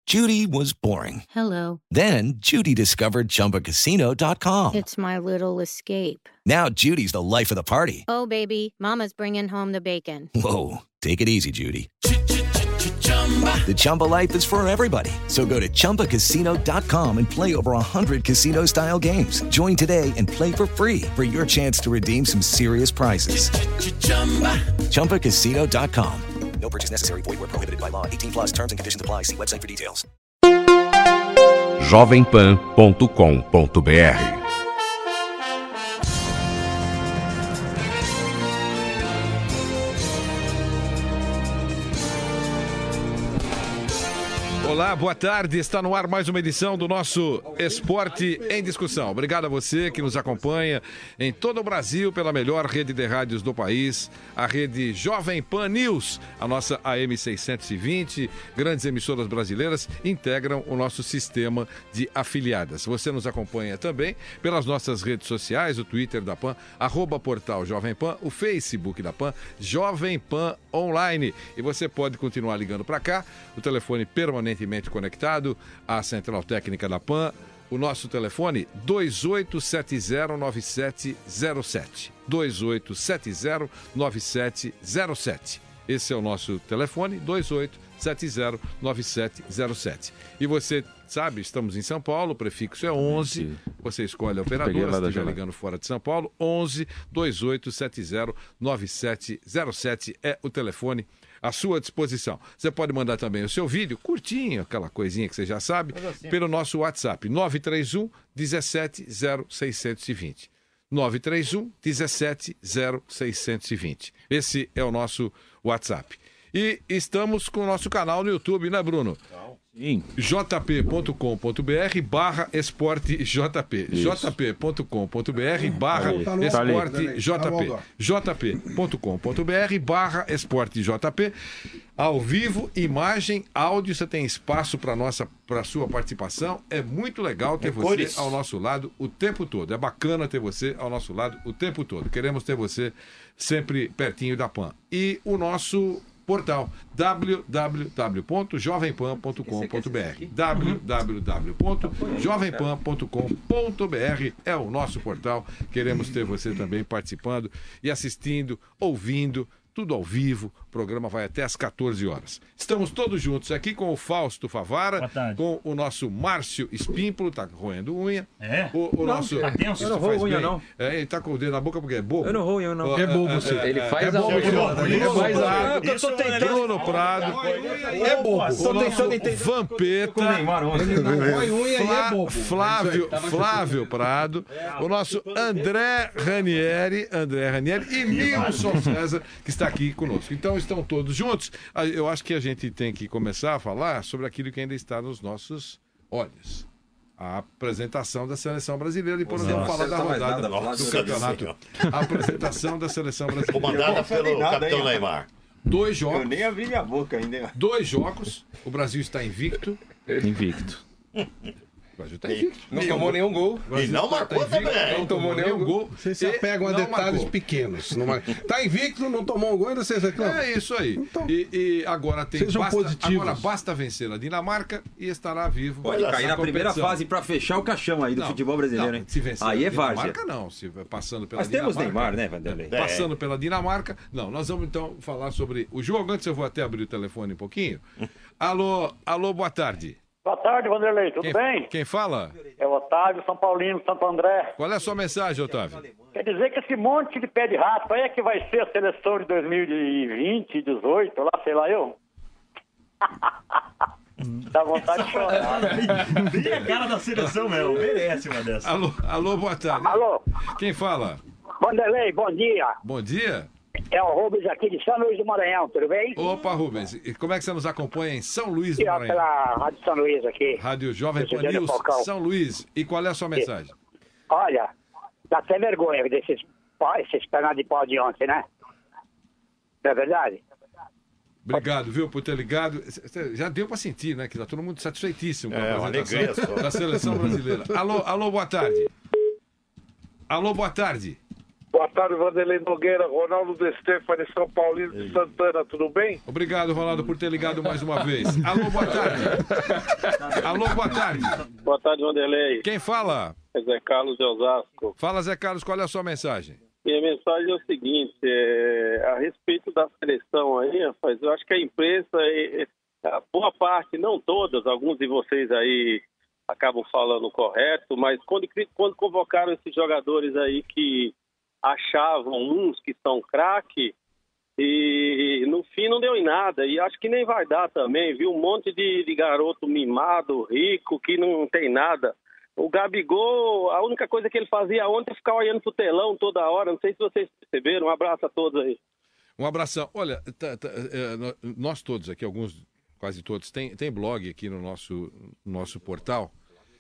Judy was boring. Hello. Then Judy discovered ChumbaCasino.com. It's my little escape. Now Judy's the life of the party. Oh, baby, mama's bringing home the bacon. Whoa, take it easy, Judy. The Chumba life is for everybody. So go to ChumbaCasino.com and play over 100 casino-style games. Join today and play for free for your chance to redeem some serious prizes. ChumbaCasino.com. No purchase necessary. Void where prohibited by law. 18 plus terms and conditions apply. See website for details. jovempan.com.br. Olá, boa tarde. Está no ar mais uma edição do nosso Esporte em Discussão. Obrigado a você que nos acompanha em todo o Brasil pela melhor rede de rádios do país, a rede Jovem Pan News, a nossa AM 620. Grandes emissoras brasileiras integram o nosso sistema de afiliadas. Você nos acompanha também pelas nossas redes sociais, o Twitter da Pan, @portal Jovem Pan, o Facebook da Pan, Jovem Pan Online. E você pode continuar ligando para cá, o telefone permanentemente conectado à Central Técnica da Pan. O nosso telefone 28709707. 28709707. Esse é o nosso telefone, 28709707. E você sabe, estamos em São Paulo, o prefixo é 11. Você escolhe a operadora, se estiver ligando fora de São Paulo, 11 28709707 é o telefone à sua disposição. Você pode mandar também o seu vídeo, curtinho, aquela coisinha que você já sabe, pelo nosso WhatsApp, 931 17 0620. 931 17 0620. Esse é o nosso WhatsApp. E estamos com o nosso canal no YouTube, né, Bruno? Sim. jp.com.br/esportejp. jp.com.br/esportejp. jp.com.br/esportejp. Ao vivo, imagem, áudio, você tem espaço para a sua participação. É muito legal ter você ao nosso lado o tempo todo. É bacana ter você ao nosso lado o tempo todo. Queremos ter você sempre pertinho da Pan. E o nosso portal www.jovempan.com.br. www.jovempan.com.br é o nosso portal. Queremos ter você também participando e assistindo, ouvindo, tudo ao vivo. O programa vai até às 14 horas. Estamos todos juntos aqui com o Fausto Favara, com o nosso Márcio Espímpolo, tá roendo unha. É? O nosso... Tá tenso? Eu não roo unha, não. Ele tá com o dedo na boca porque é bobo. Eu não roo unha, não. É bobo, sim. Ele faz a unha. Ele faz a Eu tô tentando. Bruno Prado. É bobo. O nosso Vampeta. Flávio Prado. O nosso André Ranieri e Nilson César, que está aqui conosco. Então, estão todos juntos. Eu acho que a gente tem que começar a falar sobre aquilo que ainda está nos nossos olhos. A apresentação da seleção brasileira. Depois nós vamos falar da rodada do campeonato. A apresentação da seleção brasileira. Comandada pelo capitão Neymar. 2 jogos. Eu nem abri minha boca ainda. 2 jogos. O Brasil está invicto. O Brasil está invicto. Não tomou nenhum gol. E não marcou também. Não tomou nenhum gol. Vocês se apegam a detalhes pequenos. Tá invicto, não tomou um gol, ainda vocês reclamam. É isso aí. Então, e agora tem agora basta vencer a Dinamarca e estará vivo. Pode cair na primeira fase pra fechar o caixão aí do futebol brasileiro, hein? Se vencer aí a é várzea. Dinamarca, não. Se passando pela Mas Dinamarca, temos Neymar, né, Vanderlei? Passando pela Dinamarca. Não, nós vamos então falar sobre o jogo. Antes eu vou até abrir o telefone um pouquinho. Alô, boa tarde. Boa tarde, Vanderlei, tudo bem? Quem fala? É o Otávio, São Paulino, Santo André. Qual é a sua mensagem, Otávio? Quer dizer que esse monte de pé de rato aí é que vai ser a seleção de 2020, 18, lá, sei lá eu. Dá vontade de chorar. Bem a cara da seleção, meu. Merece uma dessa. Alô, boa tarde. Alô? Quem fala? Vanderlei, bom dia. Bom dia. É o Rubens aqui de São Luís do Maranhão, tudo bem? Opa, Rubens. E como é que você nos acompanha em São Luís do Maranhão? Pela Rádio São Luís aqui. Rádio Jovem Pan News, São Luís. E qual é a sua mensagem? Olha, dá até vergonha desses pernas de pau de ontem, né? Não é verdade? Obrigado, viu, por ter ligado. Já deu para sentir, né, que tá todo mundo satisfeitíssimo com a apresentação da seleção brasileira. Alô, boa tarde. Alô, boa tarde. Boa tarde, Vanderlei Nogueira, Ronaldo De Stefani, São Paulino de Santana, tudo bem? Obrigado, Ronaldo, por ter ligado mais uma vez. Alô, boa tarde. Alô, boa tarde. Boa tarde, Vanderlei. Quem fala? É Zé Carlos de Osasco. Fala, Zé Carlos, qual é a sua mensagem? Minha mensagem é o seguinte, a respeito da seleção aí, rapaz, eu acho que a imprensa, a boa parte, não todas, alguns de vocês aí acabam falando correto, mas quando convocaram esses jogadores aí que achavam uns que são craque, e no fim não deu em nada, e acho que nem vai dar também, viu? Um monte de garoto mimado, rico, que não tem nada. O Gabigol, a única coisa que ele fazia ontem é ficar olhando pro telão toda hora, não sei se vocês perceberam, um abraço a todos aí. Um abração. Olha, nós todos aqui, alguns, quase todos, tem blog aqui no nosso portal,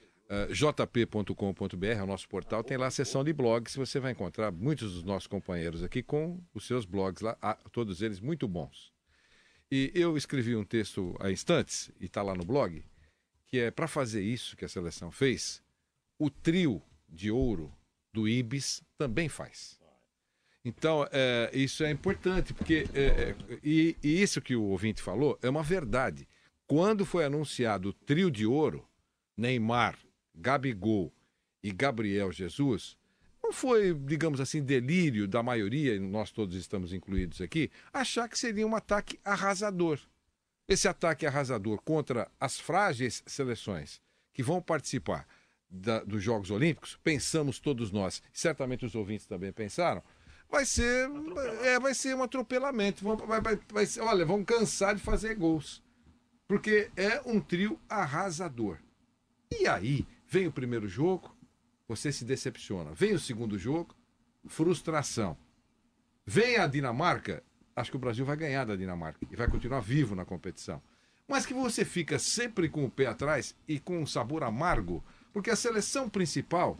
jp.com.br, é o nosso portal, tem lá a seção de blogs, você vai encontrar muitos dos nossos companheiros aqui com os seus blogs lá, todos eles muito bons. E eu escrevi um texto há instantes, e está lá no blog, que é para fazer isso que a seleção fez, o trio de ouro do Ibis também faz. Então, isso é importante, porque e isso que o ouvinte falou é uma verdade. Quando foi anunciado o trio de ouro, Neymar, Gabigol e Gabriel Jesus, não foi, digamos assim, delírio da maioria, e nós todos estamos incluídos aqui, achar que seria um ataque arrasador. Esse ataque arrasador contra as frágeis seleções que vão participar dos Jogos Olímpicos, pensamos todos nós, certamente os ouvintes também pensaram, vai ser um atropelamento. Olha, vão cansar de fazer gols, porque é um trio arrasador. E aí, vem o primeiro jogo, você se decepciona. Vem o segundo jogo, frustração. Vem a Dinamarca, acho que o Brasil vai ganhar da Dinamarca e vai continuar vivo na competição. Mas que você fica sempre com o pé atrás e com um sabor amargo, porque a seleção principal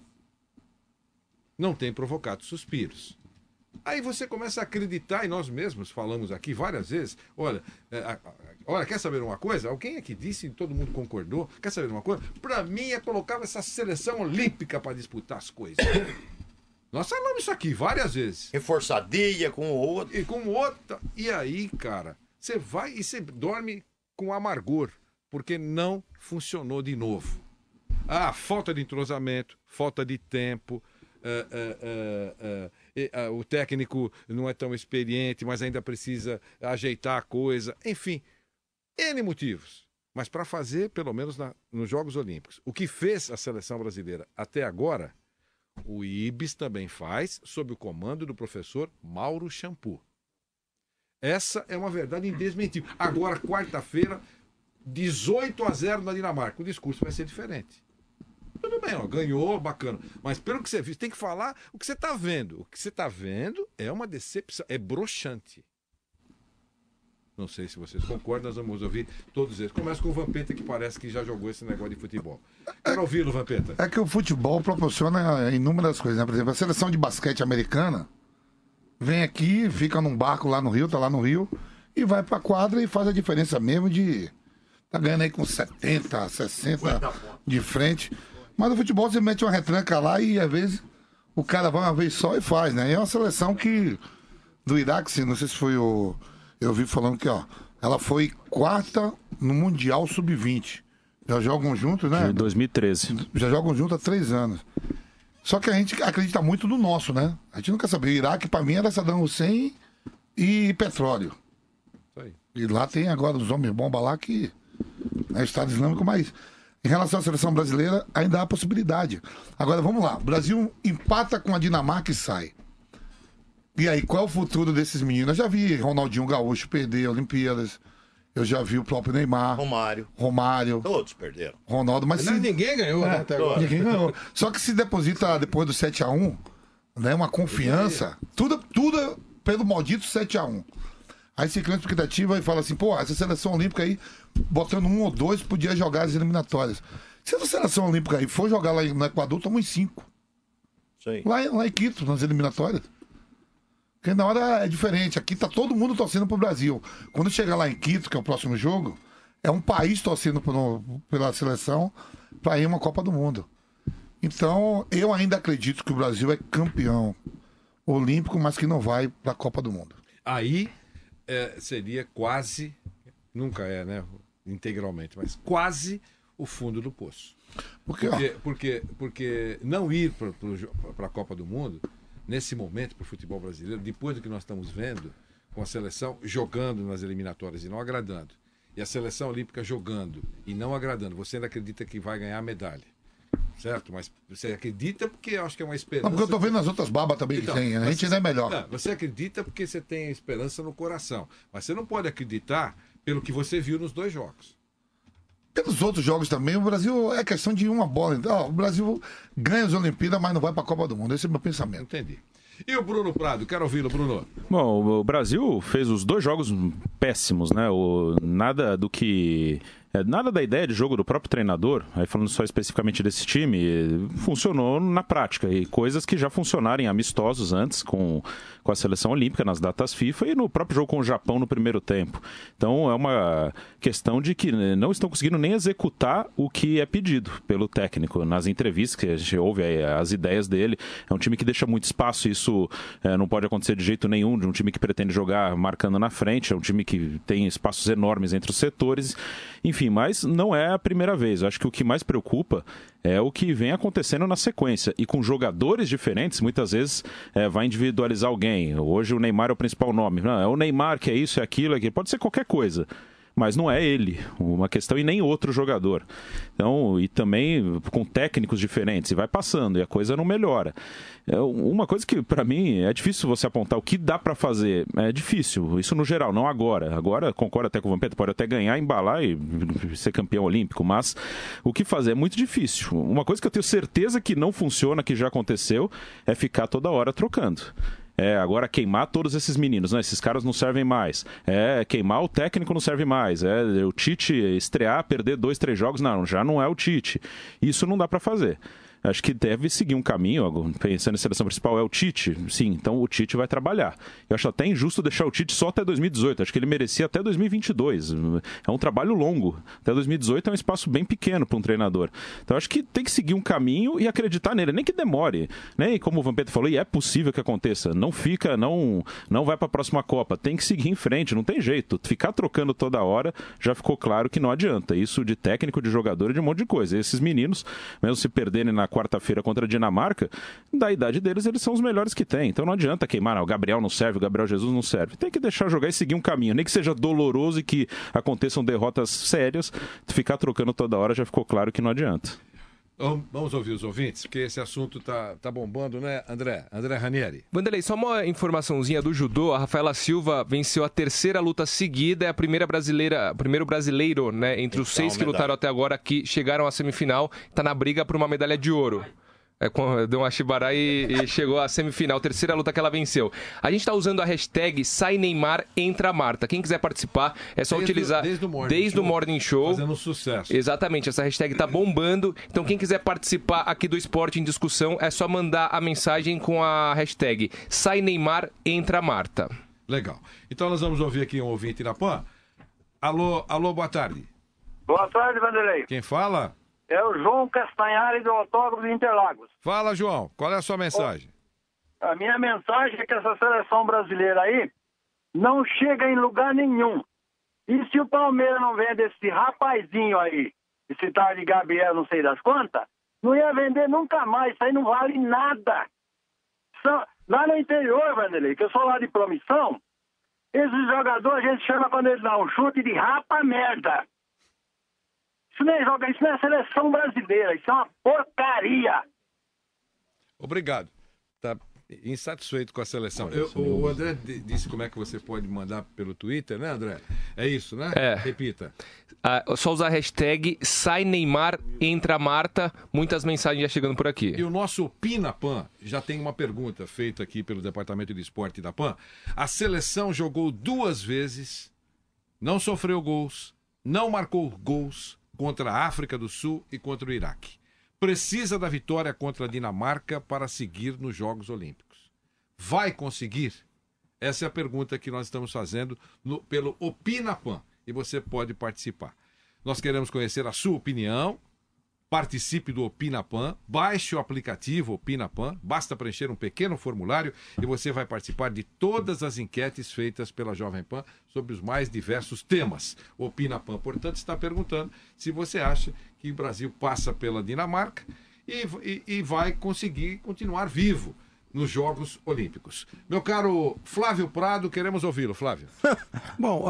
não tem provocado suspiros. Aí você começa a acreditar, e nós mesmos falamos aqui várias vezes, olha, quer saber uma coisa? Alguém aqui disse e todo mundo concordou, quer saber uma coisa? Para mim é colocar essa seleção olímpica para disputar as coisas. Nós falamos isso aqui várias vezes. Reforçadinha com o outro. E com o outro. E aí, cara, você vai e você dorme com amargor, porque não funcionou de novo. Falta de entrosamento, falta de tempo, o técnico não é tão experiente, mas ainda precisa ajeitar a coisa. Enfim, N motivos. Mas para fazer, pelo menos nos Jogos Olímpicos, o que fez a seleção brasileira até agora, o Ibis também faz, sob o comando do professor Mauro Shampoo. Essa é uma verdade indesmentível. Agora, quarta-feira, 18-0 na Dinamarca. O discurso vai ser diferente. Tudo bem, ganhou, bacana. Mas pelo que você viu, tem que falar o que você está vendo. O que você está vendo é uma decepção, é broxante. Não sei se vocês concordam, nós vamos ouvir todos eles. Começa com o Vampeta, que parece que já jogou esse negócio de futebol. Quero ouvi-lo, Vampeta. É que o futebol proporciona inúmeras coisas, né? Por exemplo, a seleção de basquete americana vem aqui, fica num barco lá no Rio, tá lá no Rio, e vai pra quadra e faz a diferença mesmo de... Tá ganhando aí com 70, 60 de frente. Mas no futebol você mete uma retranca lá e às vezes o cara vai uma vez só e faz, né? E é uma seleção que... Do Iraque, não sei se foi o... Eu vi falando que, ela foi quarta no Mundial Sub-20. Já jogam juntos, né? De 2013. Já jogam juntos há 3 anos. Só que a gente acredita muito no nosso, né? A gente não quer saber. O Iraque, pra mim, era Saddam Hussein e petróleo. Isso aí. E lá tem agora os homens bomba lá que... É Estado Islâmico, mas... Em relação à seleção brasileira, ainda há possibilidade. Agora, vamos lá. O Brasil empata com a Dinamarca e sai. E aí, qual é o futuro desses meninos? Eu já vi Ronaldinho Gaúcho perder Olimpíadas. Eu já vi o próprio Neymar. Romário. Todos perderam. Ronaldo, mas ninguém ganhou, né, até agora. Ninguém ganhou. Só que se deposita depois do 7-1, né, uma confiança, tudo pelo maldito 7-1. Aí se cria uma expectativa e fala assim, essa seleção olímpica aí, botando 1 ou 2, podia jogar as eliminatórias. Se essa seleção olímpica aí for jogar lá no Equador, toma uns 5. Sim. Lá em Quito, nas eliminatórias. Porque na hora é diferente. Aqui tá todo mundo torcendo pro Brasil. Quando chegar lá em Quito, que é o próximo jogo, é um país torcendo pela seleção para ir uma Copa do Mundo. Então, eu ainda acredito que o Brasil é campeão olímpico, mas que não vai para a Copa do Mundo. Aí seria quase, nunca é, né, integralmente, mas quase o fundo do poço. Porque não ir para a Copa do Mundo, nesse momento, para o futebol brasileiro, depois do que nós estamos vendo, com a seleção jogando nas eliminatórias e não agradando, e a seleção olímpica jogando e não agradando, você ainda acredita que vai ganhar a medalha? Certo? Mas você acredita porque eu acho que é uma esperança... Não, porque eu tô vendo as outras babas também então, que tem, a gente ainda é melhor. Não, você acredita porque você tem esperança no coração, mas você não pode acreditar pelo que você viu nos 2 jogos. Pelos outros jogos também, o Brasil é questão de uma bola. Então, o Brasil ganha as Olimpíadas, mas não vai para a Copa do Mundo. Esse é o meu pensamento. Entendi. E o Bruno Prado? Quero ouvi-lo, Bruno. Bom, o Brasil fez os 2 jogos péssimos, né? Nada da ideia de jogo do próprio treinador, aí falando só especificamente desse time, funcionou na prática. E coisas que já funcionaram em amistosos antes com a seleção olímpica, nas datas FIFA e no próprio jogo com o Japão no primeiro tempo. Então é uma questão de que não estão conseguindo nem executar o que é pedido pelo técnico. Nas entrevistas que a gente ouve as ideias dele, é um time que deixa muito espaço, isso não pode acontecer de jeito nenhum, de um time que pretende jogar marcando na frente, é um time que tem espaços enormes entre os setores. Enfim, mas não é a primeira vez. Eu acho que o que mais preocupa é o que vem acontecendo na sequência. E com jogadores diferentes, muitas vezes vai individualizar alguém. Hoje o Neymar é o principal nome. Não, é o Neymar que é isso, é aquilo, pode ser qualquer coisa. Mas não é ele, uma questão, e nem outro jogador. Então, e também com técnicos diferentes, e vai passando, e a coisa não melhora. Uma coisa que, para mim, é difícil você apontar o que dá para fazer. É difícil, isso no geral, não agora. Agora, concordo até com o Vampeta, pode até ganhar, embalar e ser campeão olímpico, mas o que fazer é muito difícil. Uma coisa que eu tenho certeza que não funciona, que já aconteceu, é ficar toda hora trocando. Agora queimar todos esses meninos, né? Esses caras não servem mais. Queimar o técnico não serve mais. O Tite estrear, perder 2, 3 jogos, não, já não é o Tite. Isso não dá para fazer. Acho que deve seguir um caminho, pensando em seleção principal, é o Tite. Sim, então o Tite vai trabalhar. Eu acho até injusto deixar o Tite só até 2018. Acho que ele merecia até 2022. É um trabalho longo. Até 2018 é um espaço bem pequeno para um treinador. Então acho que tem que seguir um caminho e acreditar nele. Nem que demore. Né? E como o Vampeta falou, e é possível que aconteça. Não fica, não vai para a próxima Copa. Tem que seguir em frente, não tem jeito. Ficar trocando toda hora já ficou claro que não adianta. Isso de técnico, de jogador e de um monte de coisa. E esses meninos, mesmo se perderem na quarta-feira contra a Dinamarca, da idade deles, eles são os melhores que tem. Então não adianta queimar, o Gabriel não serve, o Gabriel Jesus não serve. Tem que deixar jogar e seguir um caminho. Nem que seja doloroso e que aconteçam derrotas sérias, ficar trocando toda hora já ficou claro que não adianta. Vamos ouvir os ouvintes, porque esse assunto tá bombando, né, André Ranieri? Vanderlei, só uma informaçãozinha do judô. A Rafaela Silva venceu a 3ª luta seguida, é a primeiro brasileiro, né, entre os 6 que lutaram até agora, que chegaram à semifinal, está na briga por uma medalha de ouro. Deu uma chibara e chegou à semifinal, 3ª luta que ela venceu. A gente está usando a hashtag Sai Neymar Entra Marta. Quem quiser participar é só utilizar desde o Morning Show. Fazendo sucesso. Exatamente, essa hashtag está bombando. Então quem quiser participar aqui do Esporte em Discussão é só mandar a mensagem com a hashtag Sai Neymar Entra Marta. Legal. Então nós vamos ouvir aqui um ouvinte da PAN. Alô, boa tarde. Boa tarde, Vanderlei. Quem fala? É o João Castanhari do Autódromo de Interlagos. Fala, João. Qual é a sua mensagem? A minha mensagem é que essa seleção brasileira aí não chega em lugar nenhum. E se o Palmeiras não vende esse rapazinho aí, esse tal de Gabriel, não sei das quantas, não ia vender nunca mais. Isso aí não vale nada. Lá no interior, Vanderlei, que eu sou lá de Promissão, esses jogadores a gente chama, quando eles dão um chute, de rapa-merda. Isso não é seleção brasileira, isso é uma porcaria. Obrigado. Tá insatisfeito com a seleção. O André disse como é que você pode mandar pelo Twitter, né, André? É isso, né? Repita. Só usar a hashtag Sai Neymar Entra Marta. Muitas mensagens já chegando por aqui. E o nosso Opina PAN já tem uma pergunta feita aqui pelo Departamento de Esporte da PAN. A seleção jogou 2 vezes, não sofreu gols, não marcou gols contra a África do Sul e contra o Iraque. Precisa da vitória contra a Dinamarca para seguir nos Jogos Olímpicos. Vai conseguir? Essa é a pergunta que nós estamos fazendo pelo Opina PAN. E você pode participar. Nós queremos conhecer a sua opinião participe do Opina Pan, baixe o aplicativo Opina Pan, basta preencher um pequeno formulário e você vai participar de todas as enquetes feitas pela Jovem Pan sobre os mais diversos temas. O Opina Pan, portanto, está perguntando se você acha que o Brasil passa pela Dinamarca e vai conseguir continuar vivo nos Jogos Olímpicos. Meu caro Flávio Prado, queremos ouvi-lo, Flávio. Bom,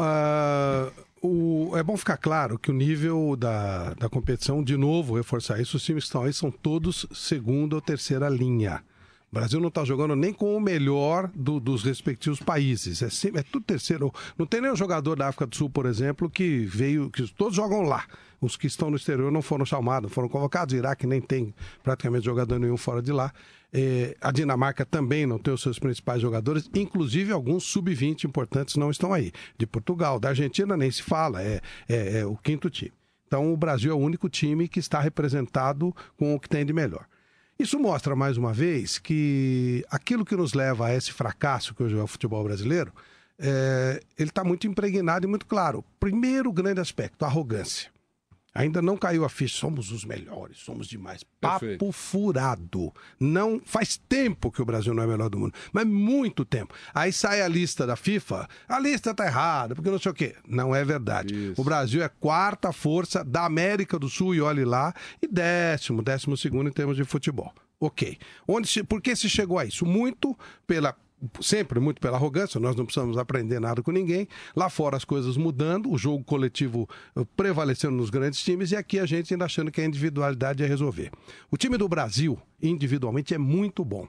é bom ficar claro que o nível da competição, de novo, reforçar isso, os times que estão aí são todos segunda ou terceira linha. O Brasil não está jogando nem com o melhor dos respectivos países. É tudo terceiro. Não tem nenhum jogador da África do Sul, por exemplo, que todos jogam lá. Os que estão no exterior não foram chamados, não foram convocados. O Iraque nem tem praticamente jogador nenhum fora de lá. A Dinamarca também não tem os seus principais jogadores, inclusive alguns sub-20 importantes não estão aí. De Portugal, da Argentina nem se fala, é o quinto time. Então o Brasil é o único time que está representado com o que tem de melhor. Isso mostra, mais uma vez, que aquilo que nos leva a esse fracasso que hoje é o futebol brasileiro, ele está muito impregnado e muito claro. Primeiro grande aspecto, a arrogância. Ainda não caiu a ficha, somos os melhores, somos demais. Perfeito. Papo furado. Não, faz tempo que o Brasil não é o melhor do mundo, mas muito tempo. Aí sai a lista da FIFA, a lista tá errada, porque não sei o quê. Não é verdade. Isso. O Brasil é quarta força da América do Sul, e olhe lá, e 12º em termos de futebol. Ok. Por que se chegou a isso? Sempre muito pela arrogância, nós não precisamos aprender nada com ninguém. Lá fora as coisas mudando, o jogo coletivo prevalecendo nos grandes times, e aqui a gente ainda achando que a individualidade ia resolver. O time do Brasil, individualmente, é muito bom.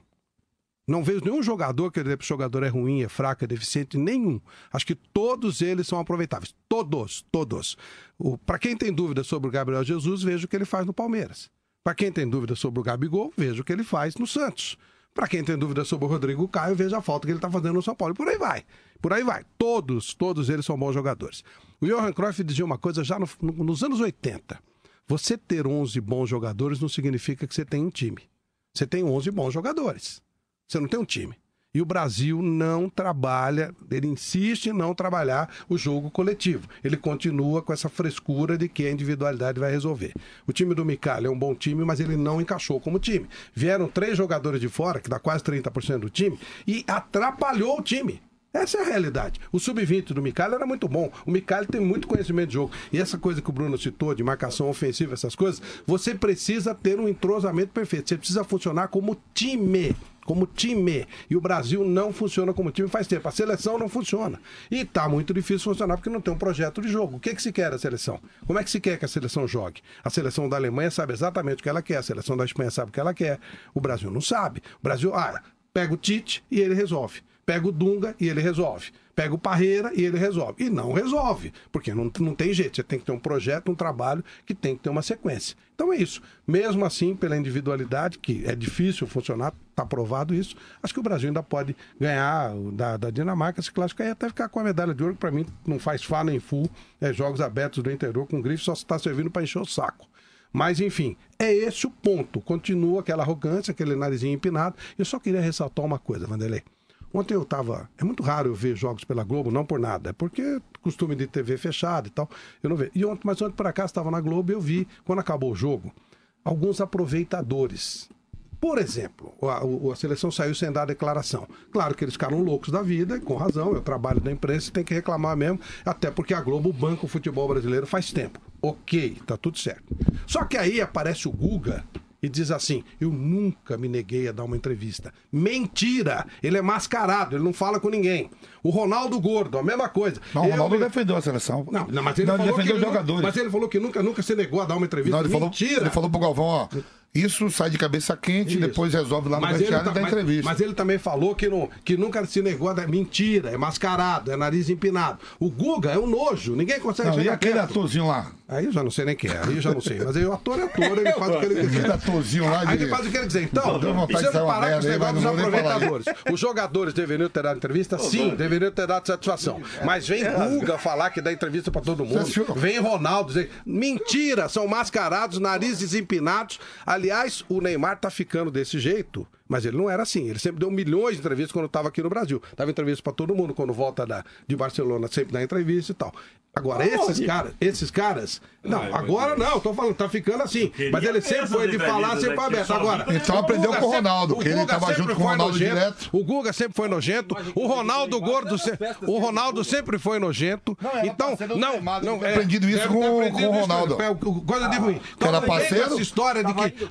Não vejo nenhum jogador que o jogador é ruim, é fraco, é deficiente, nenhum. Acho que todos eles são aproveitáveis. Todos. Para quem tem dúvida sobre o Gabriel Jesus, veja o que ele faz no Palmeiras. Para quem tem dúvida sobre o Gabigol, veja o que ele faz no Santos. Para quem tem dúvida sobre o Rodrigo Caio, veja a falta que ele está fazendo no São Paulo. E por aí vai. Todos eles são bons jogadores. O Johan Cruyff dizia uma coisa já nos anos 80. Você ter 11 bons jogadores não significa que você tem um time. Você tem 11 bons jogadores. Você não tem um time. E o Brasil não trabalha, ele insiste em não trabalhar o jogo coletivo. Ele continua com essa frescura de que a individualidade vai resolver. O time do Micali é um bom time, mas ele não encaixou como time. Vieram 3 jogadores de fora, que dá quase 30% do time, e atrapalhou o time. Essa é a realidade. O sub-20 do Micali era muito bom. O Micali tem muito conhecimento de jogo. E essa coisa que o Bruno citou, de marcação ofensiva, essas coisas, você precisa ter um entrosamento perfeito. Você precisa funcionar como time. E o Brasil não funciona como time faz tempo. A seleção não funciona. E tá muito difícil funcionar porque não tem um projeto de jogo. O que se quer da seleção? Como é que se quer que a seleção jogue? A seleção da Alemanha sabe exatamente o que ela quer. A seleção da Espanha sabe o que ela quer. O Brasil não sabe. O Brasil, pega o Tite e ele resolve. Pega o Dunga e ele resolve. Pega o Parreira e ele resolve. E não resolve, porque não tem jeito. Você tem que ter um projeto, um trabalho que tem que ter uma sequência. Então é isso. Mesmo assim, pela individualidade, que é difícil funcionar, está provado isso, acho que o Brasil ainda pode ganhar da Dinamarca, se classificar e até ficar com a medalha de ouro, que para mim não faz fá nem fu. Jogos abertos do interior com grife só está servindo para encher o saco. Mas, enfim, é esse o ponto. Continua aquela arrogância, aquele narizinho empinado. Eu só queria ressaltar uma coisa, Vanderlei. Ontem eu estava... É muito raro eu ver jogos pela Globo, não por nada. É porque costume de TV fechada e tal. Eu não vejo. Mas ontem, por acaso, estava na Globo e eu vi, quando acabou o jogo, alguns aproveitadores. Por exemplo, a seleção saiu sem dar declaração. Claro que eles ficaram loucos da vida, e com razão, é o trabalho da imprensa, tem que reclamar mesmo, até porque a Globo banca o futebol brasileiro faz tempo. Ok, tá tudo certo. Só que aí aparece o Guga e diz assim: eu nunca me neguei a dar uma entrevista. Mentira! Ele é mascarado, ele não fala com ninguém. O Ronaldo Gordo, a mesma coisa. Não, o Ronaldo defendeu a seleção. Não, mas ele falou defendeu os jogadores. Mas ele falou que nunca se negou a dar uma entrevista. Não, Mentira! Ele falou pro Galvão, isso sai de cabeça quente, depois resolve lá no vestiário e dá entrevista. Mas ele também falou que nunca se negou a dar... Mentira, é mascarado, é nariz empinado. O Guga é um nojo, ninguém consegue chegar. E aquele atorzinho lá? Aí eu já não sei nem quem é, aí eu já não sei. Mas aí o ator é ator, ele faz o que ele quiser. Aquele atorzinho lá Aí ele faz o que ele quiser. Então, precisamos parar com os negócios dos aproveitadores. Os jogadores deveriam ter dado entrevista? Sim, deveriam ter dado satisfação. Mas vem Guga falar que dá entrevista pra todo mundo. Vem Ronaldo dizer... Mentira, são mascarados, narizes empinados. Aliás, o Neymar tá ficando desse jeito, Mas ele não era assim. Ele sempre deu milhões de entrevistas quando estava aqui no Brasil. Dava entrevista para todo mundo quando volta de Barcelona, sempre dá entrevista e tal. Agora, esses caras... Não, agora não, tô falando, tá ficando assim. Mas ele sempre foi de falar, sempre aberto. Agora, então aprendeu com o Ronaldo, que ele tava junto com o Ronaldo direto. O Guga sempre foi nojento. O Ronaldo Gordo... O Ronaldo sempre foi nojento. Então, não... Aprendido isso com o Ronaldo. Coisa de ruim. Que era parceiro? Essa história de que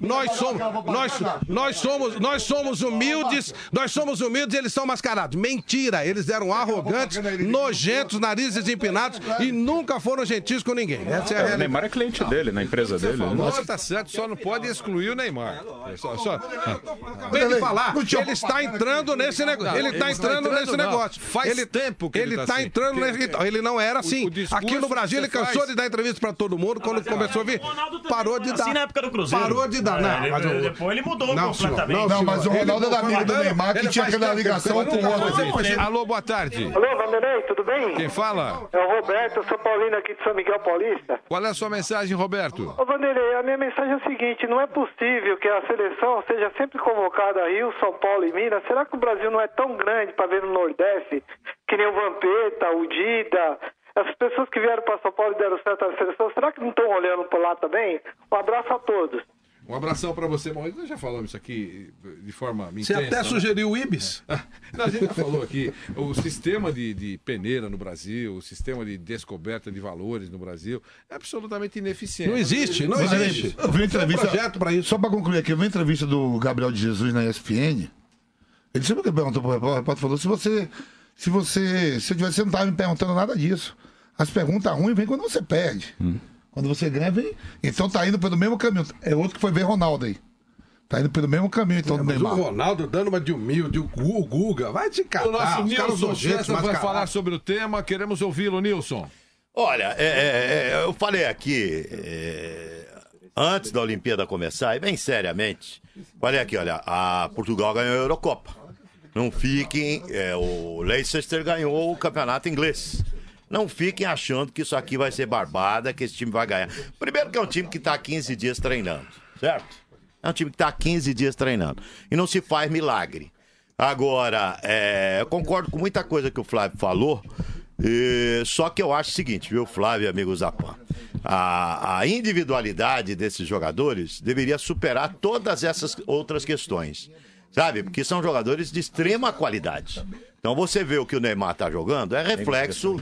nós somos humildes, e eles são mascarados. Mentira, eles eram arrogantes, nojentos, narizes empinados e nunca foram gentis com ninguém. Essa é a realidade. O Neymar é cliente dele, na empresa dele. Nossa, tá certo, só não pode excluir o Neymar. Bem de falar, ele está entrando nesse negócio. Ele está entrando nesse negócio. Faz tempo que ele está entrando nesse... Ele não era assim. Aqui no Brasil ele cansou de dar entrevista para todo mundo. Quando começou a vir, parou de dar. Assim na época do Cruzeiro. Parou de dar. Depois ele mudou completamente. Não, mas o Ronaldo era amigo do Neymar, que tinha aquela ligação com o outro. Alô, boa tarde. Alô, Vanderlei, tudo bem? Quem fala? É o Roberto, eu sou Paulino aqui de São Miguel Paulista. Qual é a sua mensagem, Roberto? Ô, Vanderlei, a minha mensagem é o seguinte, não é possível que a seleção seja sempre convocada a Rio, São Paulo e Minas. Será que o Brasil não é tão grande para ver no Nordeste, que nem o Vampeta, o Dida... As pessoas que vieram para São Paulo e deram certo à seleção, será que não estão olhando por lá também? Um abraço a todos. Um abração para você, Maurício. Nós já falamos isso aqui de forma intensa. Você até sugeriu o Ibis? Não, a gente já falou aqui. O sistema de peneira no Brasil, o sistema de descoberta de valores no Brasil é absolutamente ineficiente. Não existe, não existe. Eu vi uma entrevista, projeto para isso. Só para concluir aqui, eu vi uma entrevista do Gabriel de Jesus na ESPN. Ele sempre perguntou para o repórter, falou, se eu tivesse, você não estava me perguntando nada disso. As perguntas ruins vêm quando você perde. Quando você ganha, vem. Então tá indo pelo mesmo caminho. É outro que foi ver Ronaldo aí. Tá indo pelo mesmo caminho, então, do Neymar. O Ronaldo dando uma de humilde, o Guga, vai te catar. O nosso Nilson César vai falar sobre o tema, queremos ouvi-lo, Nilson. Olha, eu falei aqui, antes da Olimpíada começar, e bem seriamente, falei aqui, olha, a Portugal ganhou a Eurocopa. Não fiquem, o Leicester ganhou o campeonato inglês. Não fiquem achando que isso aqui vai ser barbada, que esse time vai ganhar. Primeiro que é um time que está há 15 dias treinando, certo? É um time que está há 15 dias treinando. E não se faz milagre. Agora, eu concordo com muita coisa que o Flávio falou, só que eu acho o seguinte, viu, Flávio e amigo Zapan? A individualidade desses jogadores deveria superar todas essas outras questões. Sabe? Porque são jogadores de extrema qualidade. Então você vê o que o Neymar tá jogando, é reflexo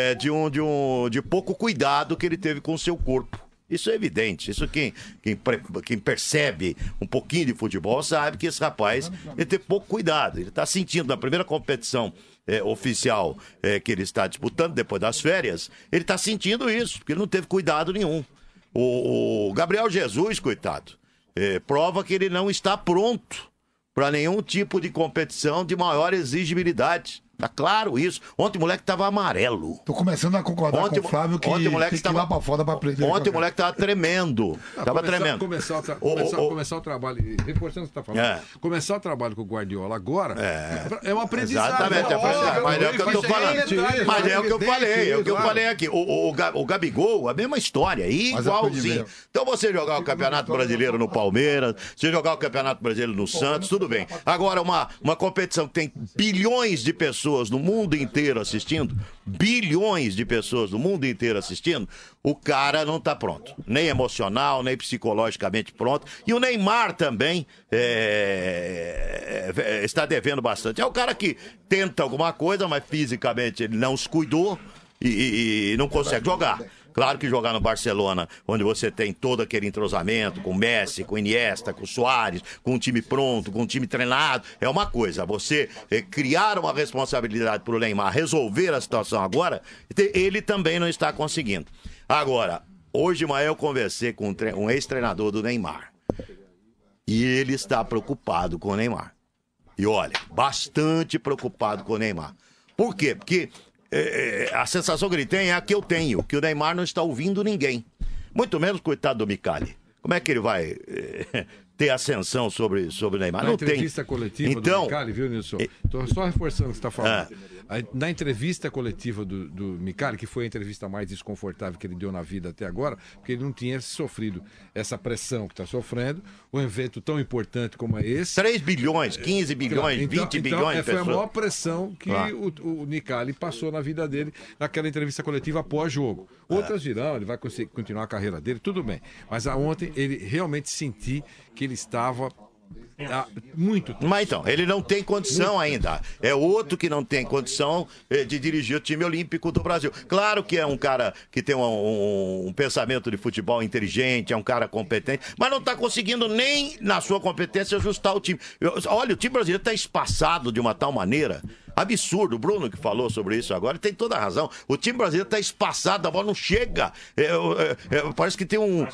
de pouco cuidado que ele teve com o seu corpo. Isso é evidente. Isso quem percebe um pouquinho de futebol sabe que esse rapaz ele teve pouco cuidado. Ele está sentindo na primeira competição oficial que ele está disputando depois das férias, ele está sentindo isso, porque ele não teve cuidado nenhum. O Gabriel Jesus, coitado, prova que ele não está pronto para nenhum tipo de competição de maior exigibilidade. Tá claro isso. Ontem o moleque tava amarelo. Tô começando a concordar com o Flávio que ontem o moleque tem que ir lá pra fora pra aprender. Ontem o moleque tava tremendo. Tremendo. Começar o trabalho, reforçando o que você tá falando, começar o trabalho com o Guardiola agora é um aprendizado. Exatamente, mas é o que eu tô falando. Mas é o que eu falei, é o que eu falei aqui. O Gabigol, a mesma história, igualzinho. Então você jogar o Campeonato Brasileiro no Palmeiras, você jogar o Campeonato Brasileiro no Santos, tudo bem. Agora, uma competição que tem bilhões de pessoas no mundo inteiro assistindo, bilhões de pessoas no mundo inteiro assistindo, o cara não tá pronto, nem emocional, nem psicologicamente pronto, e o Neymar também está devendo bastante. É o cara que tenta alguma coisa, mas fisicamente ele não se cuidou e não consegue jogar. Claro que jogar no Barcelona, onde você tem todo aquele entrosamento com o Messi, com o Iniesta, com o Suárez, com um time pronto, com um time treinado, é uma coisa. Você criar uma responsabilidade para o Neymar resolver a situação agora, ele também não está conseguindo. Agora, hoje de manhã eu conversei com um ex-treinador do Neymar. E ele está preocupado com o Neymar. E olha, bastante preocupado com o Neymar. Por quê? Porque a sensação que ele tem é a que eu tenho, que o Neymar não está ouvindo ninguém. Muito menos, coitado do Micali. Como é que ele vai ter ascensão sobre o Neymar? Na entrevista coletiva do Micali, viu, Nilson? Estou só reforçando o que você está falando. Na entrevista coletiva do Micali, que foi a entrevista mais desconfortável que ele deu na vida até agora, porque ele não tinha sofrido essa pressão que está sofrendo, um evento tão importante como é esse. 3 bilhões, 15 bilhões, 20 bilhões de pessoas. Foi a maior pressão que o Micali passou na vida dele naquela entrevista coletiva pós-jogo. Outras virão, ele vai conseguir continuar a carreira dele, tudo bem. Mas ontem ele realmente senti que ele estava... muito. Mas então, ele não tem condição ainda. É outro que não tem condição de dirigir o time olímpico do Brasil. Claro que é um cara que tem um pensamento de futebol inteligente, é um cara competente, mas não está conseguindo nem na sua competência ajustar o time. Olha, o time brasileiro está espaçado de uma tal maneira. Absurdo, o Bruno que falou sobre isso agora tem toda a razão. O time brasileiro está espaçado, a bola não chega. Parece que tem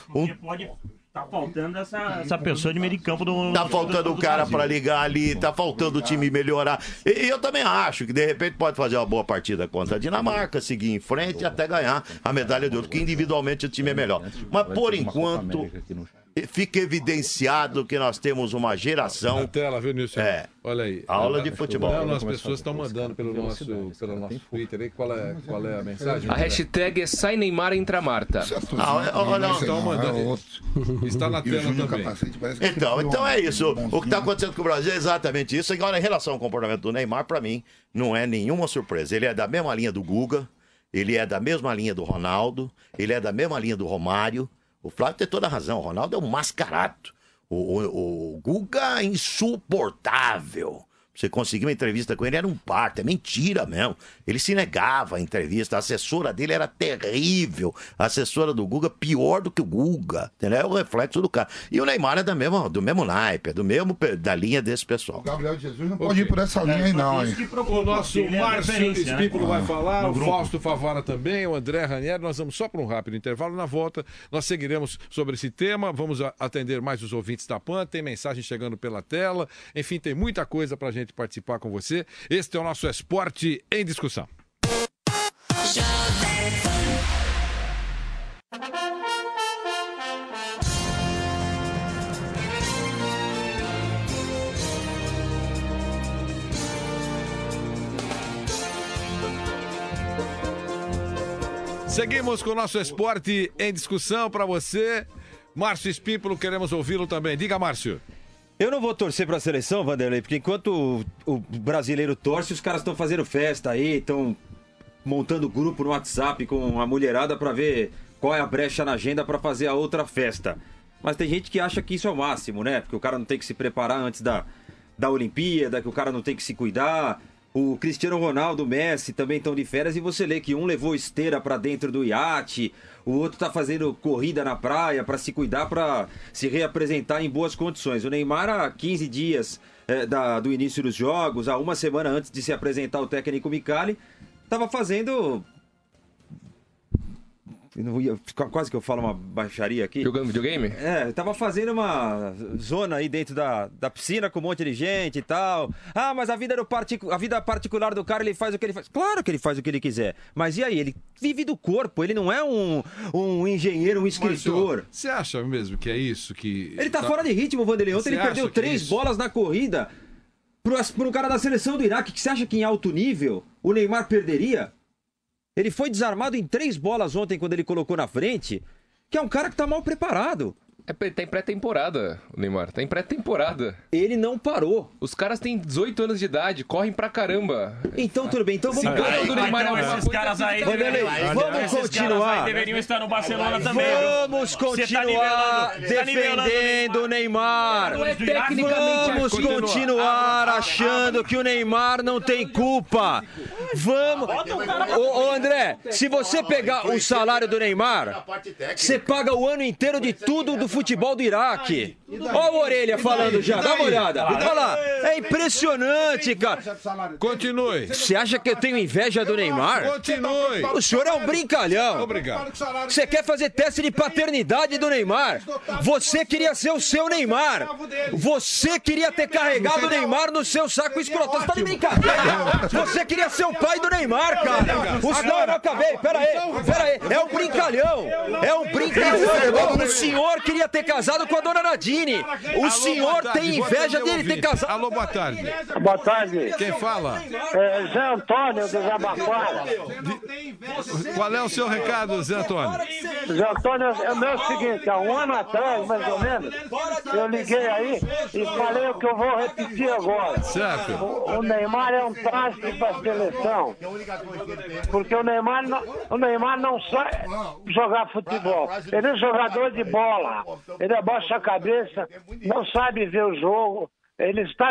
Tá faltando essa pessoa de meio de campo do... Tá faltando o cara pra ligar ali, tá faltando o time melhorar. E eu também acho que de repente pode fazer uma boa partida contra a Dinamarca, seguir em frente e até ganhar a medalha de ouro, que individualmente o time é melhor. Mas por enquanto... Fica evidenciado que nós temos uma geração... Na tela, viu, Nilson? Olha aí. Aula de futebol. As pessoas estão mandando pelo nosso Twitter aí. Qual é a mensagem? A hashtag é Sai Neymar Entra Marta. Estão mandando. Está na tela também. Então é isso. O que está acontecendo com o Brasil é exatamente isso. Agora, em relação ao comportamento do Neymar, para mim, não é nenhuma surpresa. Ele é da mesma linha do Guga, ele é da mesma linha do Ronaldo, ele é da mesma linha do Romário. O Flávio tem toda a razão, o Ronaldo é um mascarado. O Guga é insuportável. Você conseguiu uma entrevista com ele, era um parto, é mentira mesmo. Ele se negava a entrevista, a assessora dele era terrível. A assessora do Guga, pior do que o Guga, entendeu? É o reflexo do cara. E o Neymar é do mesmo naipe, da linha desse pessoal. O Gabriel Jesus não pode ir por essa linha aí não, hein? O nosso Márcio Espípulo vai falar, o Fausto Favara também, o André Ranieri. Nós vamos só para um rápido intervalo. Na volta, nós seguiremos sobre esse tema, vamos atender mais os ouvintes da PAN, tem mensagem chegando pela tela, enfim, tem muita coisa pra gente participar com você. Este é o nosso Esporte em Discussão. Seguimos com o nosso Esporte em Discussão para você. Márcio Espípulo, queremos ouvi-lo também. Diga, Márcio. Eu não vou torcer para a seleção, Vanderlei, porque enquanto o brasileiro torce, os caras estão fazendo festa aí, estão montando grupo no WhatsApp com a mulherada para ver qual é a brecha na agenda para fazer a outra festa. Mas tem gente que acha que isso é o máximo, né? Porque o cara não tem que se preparar antes da Olimpíada, que o cara não tem que se cuidar. O Cristiano Ronaldo, o Messi também estão de férias e você lê que um levou esteira para dentro do iate, o outro tá fazendo corrida na praia para se cuidar, para se reapresentar em boas condições. O Neymar, há 15 dias do início dos jogos, há uma semana antes de se apresentar o técnico Micali, estava fazendo... Quase que eu falo uma baixaria aqui. Jogando videogame? Tava fazendo uma zona aí dentro da piscina com um monte de gente e tal. Ah, mas a vida particular do cara, ele faz o que ele faz. Claro que ele faz o que ele quiser. Mas e aí? Ele vive do corpo, ele não é um engenheiro, um escritor. Mas, você acha mesmo que é isso que... Ele tá fora de ritmo, Vanderlei. Ontem ele perdeu 3 bolas na corrida pro cara da seleção do Iraque. Que você acha que em alto nível o Neymar perderia? Ele foi desarmado em 3 bolas ontem quando ele colocou na frente, que é um cara que tá mal preparado. Tá em pré-temporada, o Neymar. Tá em pré-temporada. Ele não parou. Os caras têm 18 anos de idade, correm pra caramba. Então tudo bem, então vamos... do Neymar, esses caras aí... Vamos continuar. Deveriam estar no Barcelona também. Vamos continuar defendendo o Neymar. Vamos continuar achando que o Neymar não tem culpa. Vamos... Ô André, se você pegar o salário do Neymar, você paga o ano inteiro de tudo do futebol do Iraque. Olha o Orelha falando já, dá uma olhada. Olha lá, é impressionante, cara. Continue. Você acha que eu tenho inveja do Neymar? Continue. O senhor é um brincalhão. Obrigado. Você quer fazer teste de paternidade do Neymar? Você queria ser o seu Neymar. Você queria ter carregado o Neymar no seu saco escroto. Você tá de brincadeira. Você queria ser o pai do Neymar, cara. Não, eu não acabei. Pera aí. É um brincalhão. O senhor queria queria ter casado com a dona Nadine. O senhor tem inveja dele ter casado. Alô, boa tarde. Boa tarde. Quem fala? Zé Antônio, do Jabaquara. Qual é o seu recado, Zé Antônio? Zé Antônio, é o meu seguinte, há um ano atrás, mais ou menos, eu liguei aí e falei o que eu vou repetir agora. Certo. O Neymar é um traste para a seleção. Porque o Neymar não sabe jogar futebol. Ele é jogador de bola. Ele abaixa a cabeça, não sabe ver o jogo. Ele está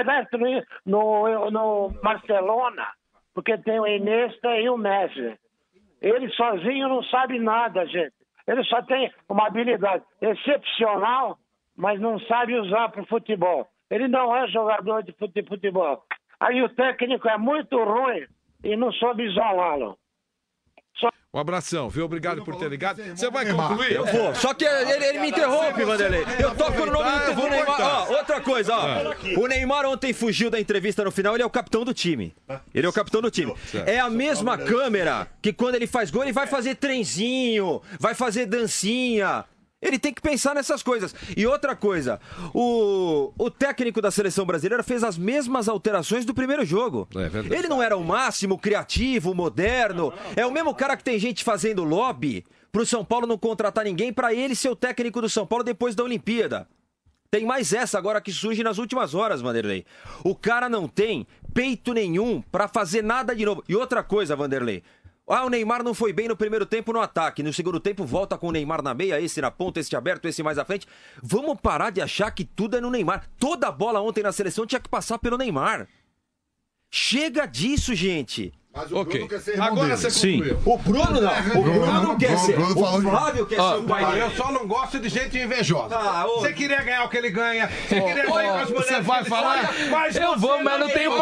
no Barcelona, porque tem o Iniesta e o Messi. Ele sozinho não sabe nada, gente. Ele só tem uma habilidade excepcional, mas não sabe usar para o futebol. Ele não é jogador de futebol. Aí o técnico é muito ruim e não soube isolá-lo. Um abração, viu? Obrigado por ter ligado. Você vai concluir? Eu vou. Só que ele me interrompe, Vanderlei. Eu toco no nome do Neymar. Ó, outra coisa, ó. O Neymar ontem fugiu da entrevista no final, ele é o capitão do time. Ele é o capitão do time. É a mesma câmera que quando ele faz gol, ele vai fazer trenzinho, vai fazer dancinha. Ele tem que pensar nessas coisas. E outra coisa, o técnico da seleção brasileira fez as mesmas alterações do primeiro jogo. Ele não era o máximo criativo, moderno. É o mesmo cara que tem gente fazendo lobby pro São Paulo não contratar ninguém para ele ser o técnico do São Paulo depois da Olimpíada. Tem mais essa agora que surge nas últimas horas, Vanderlei. O cara não tem peito nenhum para fazer nada de novo. E outra coisa, Vanderlei. O Neymar não foi bem no primeiro tempo no ataque. No segundo tempo volta com o Neymar na meia, esse na ponta, esse aberto, esse mais à frente. Vamos parar de achar que tudo é no Neymar. Toda a bola ontem na seleção tinha que passar pelo Neymar. Chega disso, gente. Mas o Bruno quer ser agora você concluiu. O Bruno não. O Bruno não quer ser. O Flávio quer ser o pai dele. Eu só não gosto de gente invejosa. Você queria ganhar o que ele ganha. Você queria ganhar com as mulheres. Você vai falar? Eu vou, mas não tenho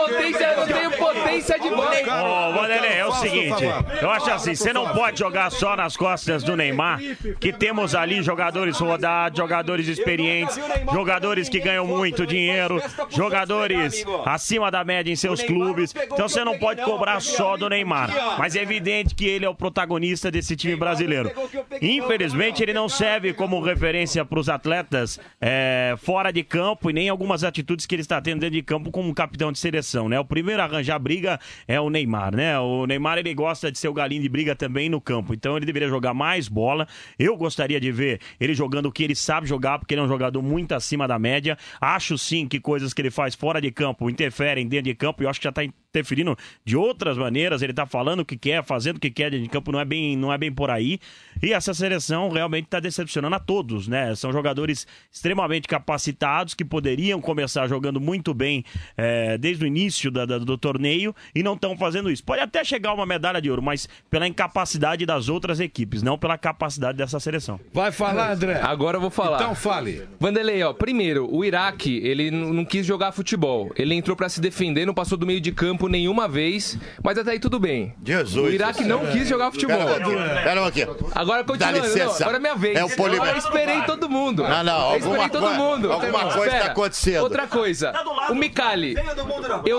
potência de bola. Ô, Vanderlei, é o seguinte. Eu acho assim, você não pode jogar só nas costas do Neymar, que temos ali jogadores rodados, jogadores experientes, jogadores que ganham muito dinheiro, jogadores acima da média em seus clubes. Então você não pode cobrar só do Neymar, mas é evidente que ele é o protagonista desse time brasileiro. Infelizmente ele não serve como referência para os atletas fora de campo e nem algumas atitudes que ele está tendo dentro de campo como capitão de seleção, né? O primeiro a arranjar briga é o Neymar, né? O Neymar, ele gosta de ser o galinho de briga também no campo, então ele deveria jogar mais bola. Eu gostaria de ver ele jogando o que ele sabe jogar, porque ele é um jogador muito acima da média. Acho sim que coisas que ele faz fora de campo interferem dentro de campo e eu acho que já está interferindo de outras maneiras. Ele tá falando o que quer, fazendo o que quer dentro de campo, não é bem por aí. E essa seleção realmente tá decepcionando a todos, né? São jogadores extremamente capacitados que poderiam começar jogando muito bem desde o início do torneio e não estão fazendo isso. Pode até chegar uma medalha de ouro, mas pela incapacidade das outras equipes, não pela capacidade dessa seleção. Vai falar, André? Agora eu vou falar. Então fale. Vanderlei, ó, primeiro, o Iraque, ele não quis jogar futebol. Ele entrou pra se defender, não passou do meio de campo nenhuma vez, mas até aí tudo bem. Jesus. O Iraque não quis jogar futebol. Pera aqui. Agora continuando. Não, agora é minha vez. É o polimento. Eu esperei todo mundo. Não. Alguma coisa está acontecendo. Outra coisa. O Micali. Eu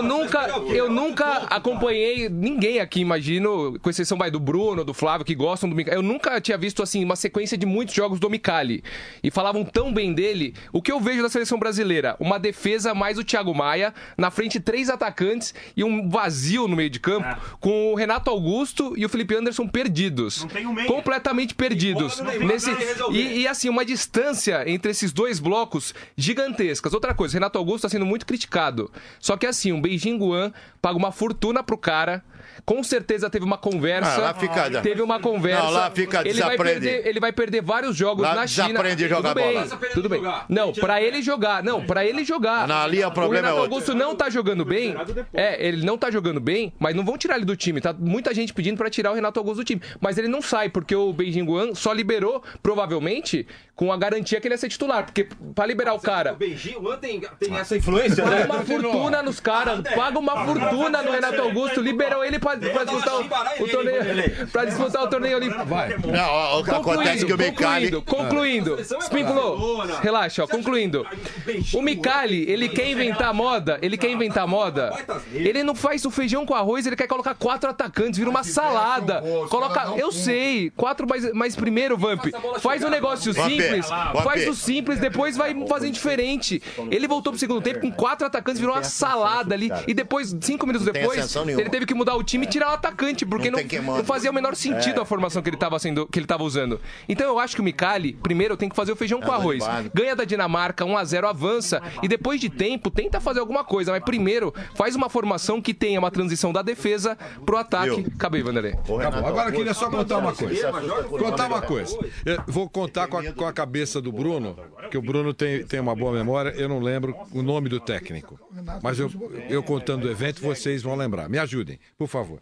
nunca acompanhei ninguém aqui, imagino, com exceção do Bruno, do Flávio, que gostam do Micali. Eu nunca tinha visto assim uma sequência de muitos jogos do Micali. E falavam tão bem dele. O que eu vejo da seleção brasileira? Uma defesa mais o Thiago Maia, na frente 3 atacantes e um vazio no meio de campo, com o Renato Augusto e o Felipe Anderson perdidos. Completamente perdidos. E assim, uma distância entre esses dois blocos gigantescas. Outra coisa, o Renato Augusto está sendo muito criticado. Só que assim, um Beijing Guan paga uma fortuna pro cara. Com certeza teve uma conversa. Teve uma conversa. Lá fica ele vai perder vários jogos lá na China. Desaprende a jogar bola. Tudo bem. Não, pra ele jogar. Ali o problema é outro. O Renato Augusto não tá jogando bem. Ele não tá jogando bem, mas não vão tirar ele do time. Tá muita gente pedindo pra tirar o Renato Augusto do time. Mas ele não sai, porque o Beijing Guan só liberou, provavelmente, com a garantia que ele ia ser titular. Porque pra liberar o cara... O Beijing Guan tem essa influência Paga uma fortuna nos caras. Paga uma fortuna no Renato Augusto. Liberou ele pra disputar o torneio. Pra disputar o torneio olímpico. Vai. Não, acontece que o Micali... Concluindo. Espínculo, relaxa, ó. Concluindo. O Micali, ele quer inventar moda. Ele não faz o feijão com arroz, ele quer colocar 4 atacantes, vira uma salada. Coloca, eu sei, 4 mas primeiro, Vamp, faz um negócio simples, faz o simples, depois vai fazendo diferente. Ele voltou pro segundo tempo com 4 atacantes, virou uma salada ali, e depois, 5 minutos depois, ele teve que mudar o time e tirar o atacante, porque não fazia o menor sentido a formação que ele tava usando. Então eu acho que o Micali, primeiro, tem que fazer o feijão com arroz. Ganha da Dinamarca, 1-0, avança, e depois de tempo, tenta fazer alguma coisa, mas primeiro, faz uma formação que tenha uma transição da defesa pro ataque. Acabei, Vanderlei. Acabou. Agora eu queria só contar uma coisa. Eu vou contar com a cabeça do Bruno, que o Bruno tem uma boa memória, eu não lembro o nome do técnico. Mas eu contando o evento, vocês vão lembrar. Me ajudem, por favor.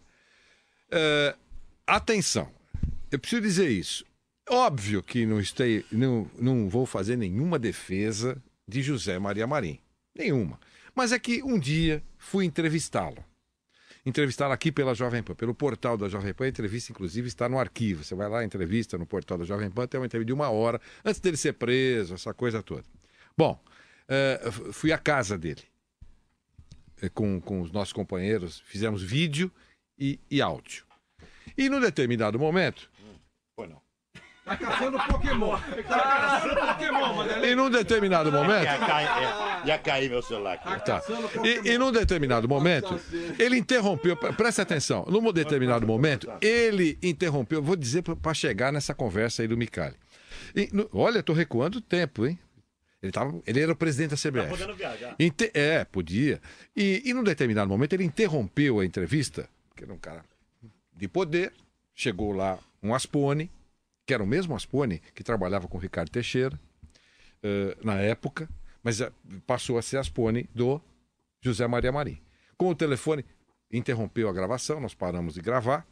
Atenção, eu preciso dizer isso. Óbvio que não vou fazer nenhuma defesa de José Maria Marim. Nenhuma. Mas é que um dia fui entrevistá-lo aqui pela Jovem Pan, pelo portal da Jovem Pan. A entrevista, inclusive, está no arquivo. Você vai lá, entrevista no portal da Jovem Pan, tem uma entrevista de 1 hora, antes dele ser preso, essa coisa toda. Bom, fui à casa dele, com os nossos companheiros, fizemos vídeo e áudio. E num determinado momento... Foi não. Tá caçando Pokémon. E num determinado momento... Ia cair meu celular aqui. Tá. E num determinado momento, ele interrompeu... Presta atenção. Num determinado momento, ele interrompeu... Vou dizer para chegar nessa conversa aí do Micali. Olha, eu tô recuando o tempo, hein? Ele era o presidente da CBF. Tá podendo viajar. Podia. E num determinado momento, ele interrompeu a entrevista, porque era um cara de poder. Chegou lá um Aspone, que era o mesmo Aspone que trabalhava com o Ricardo Teixeira na época, mas passou a ser Aspone do José Maria Marim. Com o telefone, interrompeu a gravação, nós paramos de gravar.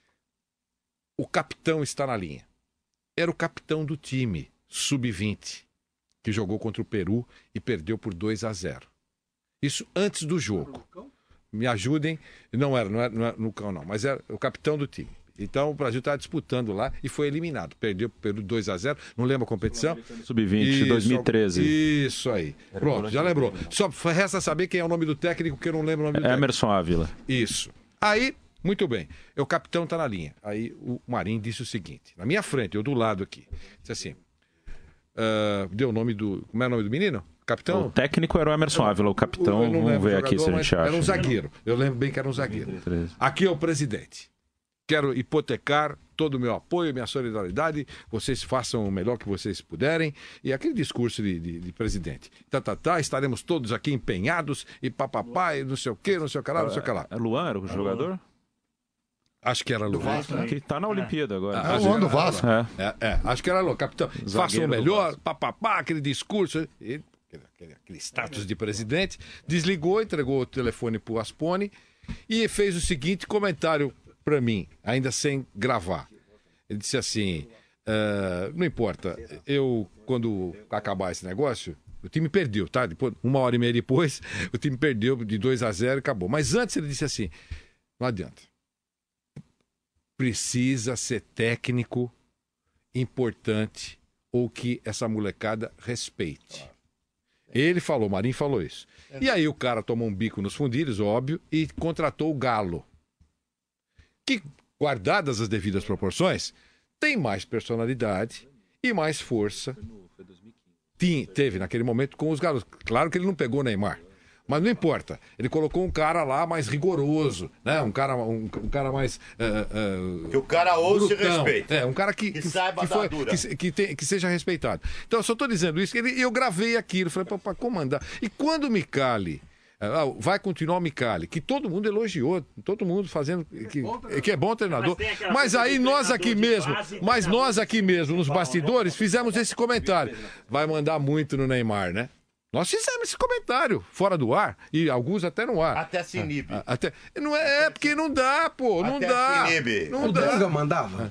O capitão está na linha. Era o capitão do time, sub-20, que jogou contra o Peru e perdeu por 2-0. Isso antes do jogo. Me ajudem, não era no cão não, mas era o capitão do time. Então o Brasil estava disputando lá e foi eliminado. Perdeu pelo 2-0, não lembra a competição? Sub-20, 2013. Isso aí. Pronto, já lembrou. Só resta saber quem é o nome do técnico, que eu não lembro o nome do técnico. Emerson Ávila. Isso. Aí, muito bem. O capitão está na linha. Aí o Marim disse o seguinte, na minha frente, eu do lado aqui. Disse assim, deu o nome do... Como é o nome do menino? Capitão? O técnico era o Emerson Ávila, o capitão, vamos ver aqui se a gente acha. Era um zagueiro. Eu lembro bem que era um zagueiro. Aqui é o presidente. Quero hipotecar todo o meu apoio, minha solidariedade, vocês façam o melhor que vocês puderem. E aquele discurso de presidente. Estaremos todos aqui empenhados e papapá, e não sei o quê, não sei o que lá, não sei o que lá. Luan era o jogador? Acho que era Luan. Que tá na Olimpíada agora. É o Luan do Vasco. Acho que era Luan. Capitão, façam o melhor, papapá, aquele discurso. Aquele status de presidente. Desligou, entregou o telefone pro Aspone e fez o seguinte comentário para mim, ainda sem gravar. Ele disse assim, não importa, quando acabar esse negócio, o time perdeu, tá? Depois, 1h30 depois, o time perdeu de 2-0 e acabou. Mas antes ele disse assim, não adianta. Precisa ser técnico importante ou que essa molecada respeite. Ele falou, o Marim falou isso. E aí o cara tomou um bico nos fundilhos, óbvio, e contratou o Galo. Que, guardadas as devidas proporções, tem mais personalidade e mais força. Teve naquele momento com os garotos. Claro que ele não pegou o Neymar, mas não importa. Ele colocou um cara lá mais rigoroso, né? Um cara mais... que o cara ouça e respeite. Um cara que saiba dar dura. Que seja respeitado. Então, eu só estou dizendo isso, eu gravei aquilo, falei, para comandar. E quando o Micali... vai continuar o Micali, que todo mundo elogiou, todo mundo fazendo que é bom treinador. Mas aí nós aqui mesmo, nos bastidores, fizemos esse comentário. Vai mandar muito no Neymar, né? Nós fizemos esse comentário fora do ar, e alguns até no ar. Até se inibe. Não é porque não dá, pô, não até dá. Se inibe. O Dunga mandava?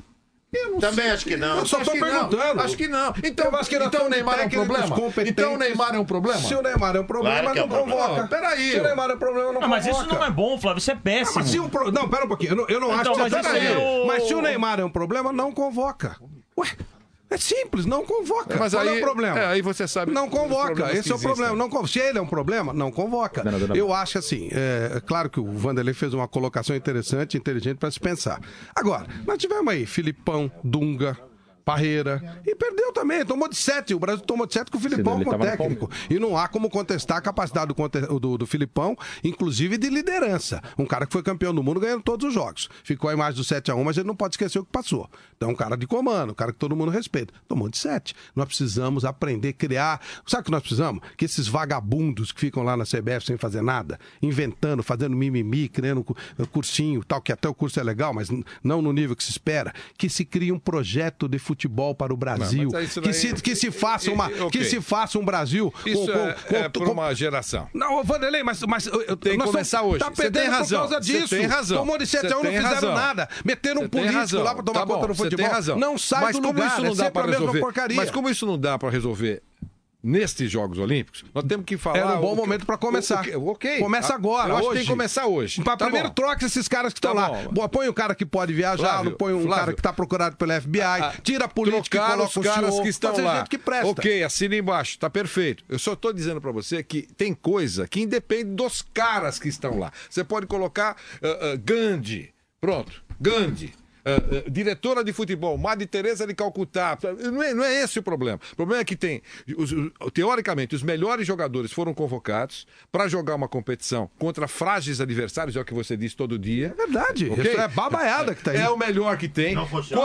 Também acho que não. Eu só tô perguntando. Acho que não. Então o Neymar é um problema? Então o Neymar é um problema? Se o Neymar é um problema, não convoca. Peraí. Se o Neymar é um problema, não convoca. Mas isso não é bom, Flávio, isso é péssimo. Não, pera um pouquinho. Eu não acho que mas Mas se o Neymar é um problema, não convoca. Ué, é simples, não convoca. Mas qual aí, é o problema? aí você sabe. Não convoca, esse é o problema. Se ele é um problema, não convoca. Eu acho assim, é claro que o Vanderlei fez uma colocação interessante, inteligente para se pensar. Agora, nós tivemos aí Filipão, Dunga, Parreira, e perdeu também, tomou de 7, o Brasil tomou de 7 com o Filipão como técnico, e não há como contestar a capacidade do Filipão, inclusive de liderança, um cara que foi campeão do mundo ganhando todos os jogos, ficou aí mais do 7-1, mas ele não pode esquecer o que passou, então um cara de comando, um cara que todo mundo respeita, tomou de 7, nós precisamos aprender, criar, sabe o que nós precisamos? Que esses vagabundos que ficam lá na CBF sem fazer nada, inventando, fazendo mimimi, criando cursinho, tal, que até o curso é legal, mas não no nível que se espera, que se crie um projeto de futebol para o Brasil, que se faça um Brasil por uma geração. Não, Vanderlei, mas tem que começar hoje. Tá perdendo por causa disso. Tem razão. Tomou de 7-1, não fizeram nada. Meteram um político lá para tomar conta do futebol. Não sai do lugar, é sempre a mesma porcaria. Mas como isso não dá para resolver nestes Jogos Olímpicos, nós temos que falar... Era um bom momento para começar. Começa agora, eu acho que tem que começar hoje. Primeiro troca esses caras que estão lá. Põe o cara que pode viajar, põe um cara que está procurado pelo FBI, tira a política e coloca os caras que estão lá. Que presta. Ok, assina embaixo, tá perfeito. Eu só estou dizendo para você que tem coisa que independe dos caras que estão lá. Você pode colocar Gandhi, pronto, Gandhi. Diretora de futebol, Madre Teresa de Calcutá. Não é esse o problema. O problema é que teoricamente, os melhores jogadores foram convocados para jogar uma competição contra frágeis adversários, é o que você diz todo dia. É verdade. Okay? Isso é babaiada que tá aí. É o melhor que tem.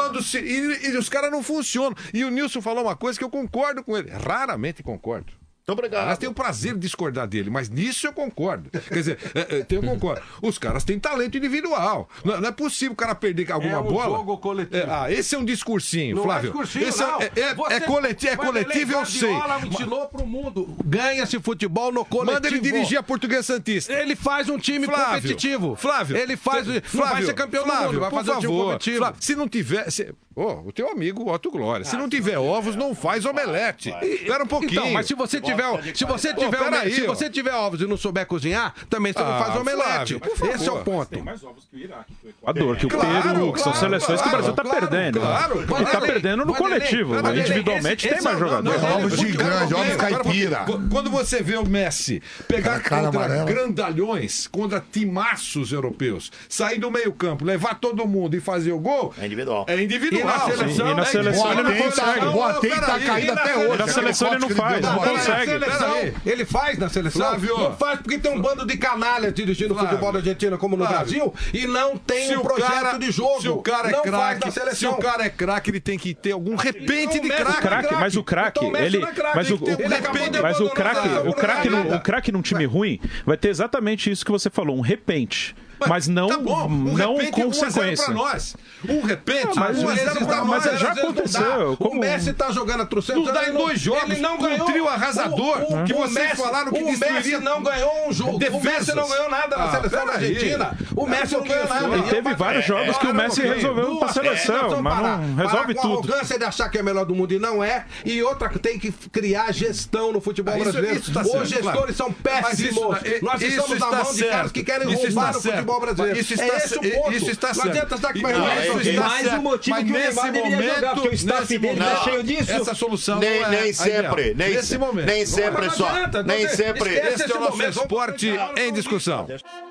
E os caras não funcionam. E o Nilson falou uma coisa que eu concordo com ele. Raramente concordo. Muito obrigado. Mas tenho o prazer de discordar dele, mas nisso eu concordo. Quer dizer, eu concordo. Os caras têm talento individual. Não é possível o cara perder alguma bola. Jogo coletivo. Esse é um discursinho, não Flávio. Não é discursinho, esse não. É coletivo, eu sei. Ventilou pro mundo. Ganha-se futebol no coletivo. Manda ele dirigir a Portuguesa Santista. Ele faz um time competitivo. Flávio. Ele faz. Não vai ser campeão do mundo, vai fazer um time competitivo. Flávio, se não tiver... o teu amigo Otto Glória. Se não tiver ovos, não faz omelete. Espera um pouquinho. Então, mas se você tiver ovos e não souber cozinhar, também você não faz omelete. Flávio, esse é o ponto. Tem mais ovos que o Iraque, que o Equador, que o Peru, que são seleções que o Brasil tá perdendo. E tá perdendo no coletivo. Individualmente tem mais jogadores. Ovos gigantes, ovos caipira. Quando você vê o Messi pegar contra grandalhões, contra timaços europeus, sair do meio campo, levar todo mundo e fazer o gol... É individual. É individual. E na seleção ele não consegue. O Boateng tá caído até hoje. Na seleção ele não faz, não consegue. Ele faz na seleção? Flávio. Não faz porque tem um bando de canalhas dirigindo o futebol da Argentina como no Brasil e não tem um projeto de jogo. Se o cara é craque, se o cara é craque, ele tem que ter algum repente de craque. Mas o craque, o craque num time ruim vai ter exatamente isso que você falou, um repente. Mas não, não consequência. Pra nós. Repente, mas já aconteceu. O Messi tá jogando a truceta. Nos dá em 2 jogos. Ele não ganhou. Um trio arrasador que vocês falaram que destruiria. O Messi não ganhou um jogo. O Messi não ganhou nada na seleção da Argentina. O Messi não ganhou nada. E teve vários jogos que o Messi resolveu pra seleção, mas não resolve tudo. A arrogância de achar que é melhor do mundo e não é. E outra, tem que criar gestão no futebol brasileiro. Os gestores são péssimos. Nós estamos na mão de caras que querem roubar o futebol brasileiro. Isso está certo. Não adianta estar com mais um motivo que o Neymar deveria jogar, porque o staff dele tá cheio disso. Essa solução nem sempre. Nesse momento. Nem sempre só. Nem sempre. Este é o nosso esporte em discussão.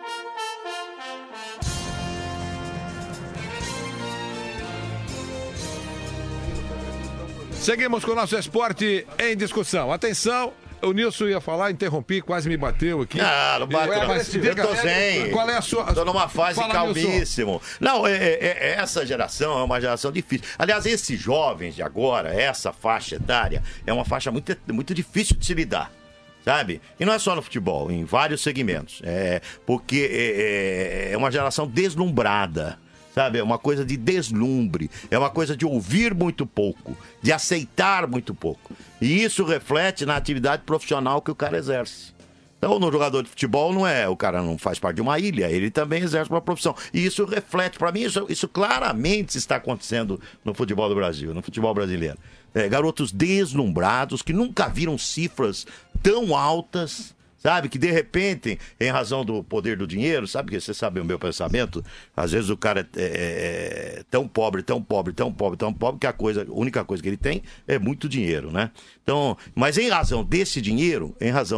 Seguimos com o nosso esporte em discussão. Atenção. O Nilson ia falar, interrompi, quase me bateu aqui. Não bato. Eu tô zen. Qual é a sua... Tô numa fase calmíssimo. Não, essa geração é uma geração difícil. Aliás, esses jovens de agora, essa faixa etária, é uma faixa muito, muito difícil de se lidar. Sabe? E não é só no futebol, em vários segmentos. Porque é uma geração deslumbrada. Sabe? É uma coisa de deslumbre. É uma coisa de ouvir muito pouco. De aceitar muito pouco. E isso reflete na atividade profissional que o cara exerce. Então, no jogador de futebol, o cara não faz parte de uma ilha, ele também exerce uma profissão. E isso reflete, para mim, isso claramente está acontecendo no futebol do Brasil, no futebol brasileiro. Garotos deslumbrados, que nunca viram cifras tão altas, sabe? Que de repente, em razão do poder do dinheiro, sabe? Que você sabe o meu pensamento, às vezes o cara é tão pobre, que a única coisa que ele tem é muito dinheiro, né? Então, mas em razão desse dinheiro,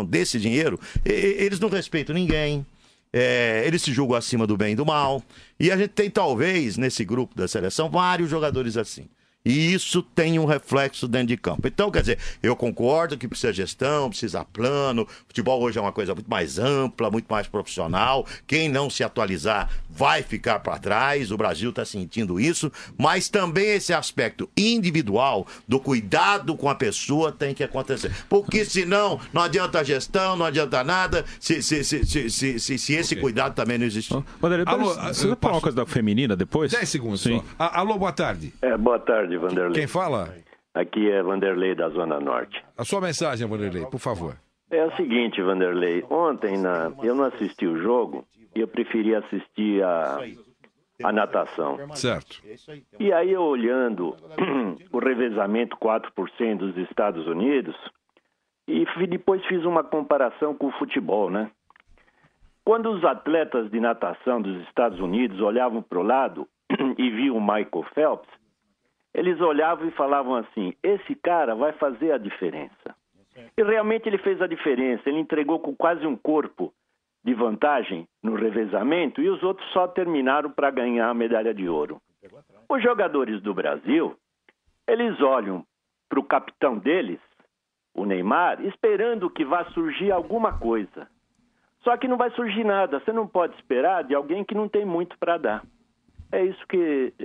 eles não respeitam ninguém. Eles se julgam acima do bem e do mal. E a gente tem, talvez, nesse grupo da seleção, vários jogadores assim. E isso tem um reflexo dentro de campo. Então, quer dizer, eu concordo que precisa gestão, precisa plano. Futebol hoje é uma coisa muito mais ampla, muito mais profissional. Quem não se atualizar vai ficar para trás. O Brasil está sentindo isso. Mas também esse aspecto individual do cuidado com a pessoa tem que acontecer. Porque senão não adianta a gestão, não adianta nada se esse cuidado também não existir. Vanderlei, você vai falar uma coisa da feminina depois? 10 segundos Sim. só. Alô, boa tarde. Boa tarde, Vanderlei. Quem fala? Aqui é Vanderlei da Zona Norte. A sua mensagem, Vanderlei, por favor. É o seguinte, Vanderlei. Ontem eu não assisti o jogo e eu preferi assistir a natação. Certo. E aí eu olhando o revezamento 4% dos Estados Unidos e depois fiz uma comparação com o futebol, né? Quando os atletas de natação dos Estados Unidos olhavam para o lado e viam o Michael Phelps, eles olhavam e falavam assim, esse cara vai fazer a diferença. E realmente ele fez a diferença, ele entregou com quase um corpo de vantagem no revezamento e os outros só terminaram para ganhar a medalha de ouro. Os jogadores do Brasil, eles olham para o capitão deles, o Neymar, esperando que vá surgir alguma coisa. Só que não vai surgir nada, você não pode esperar de alguém que não tem muito para dar. É isso que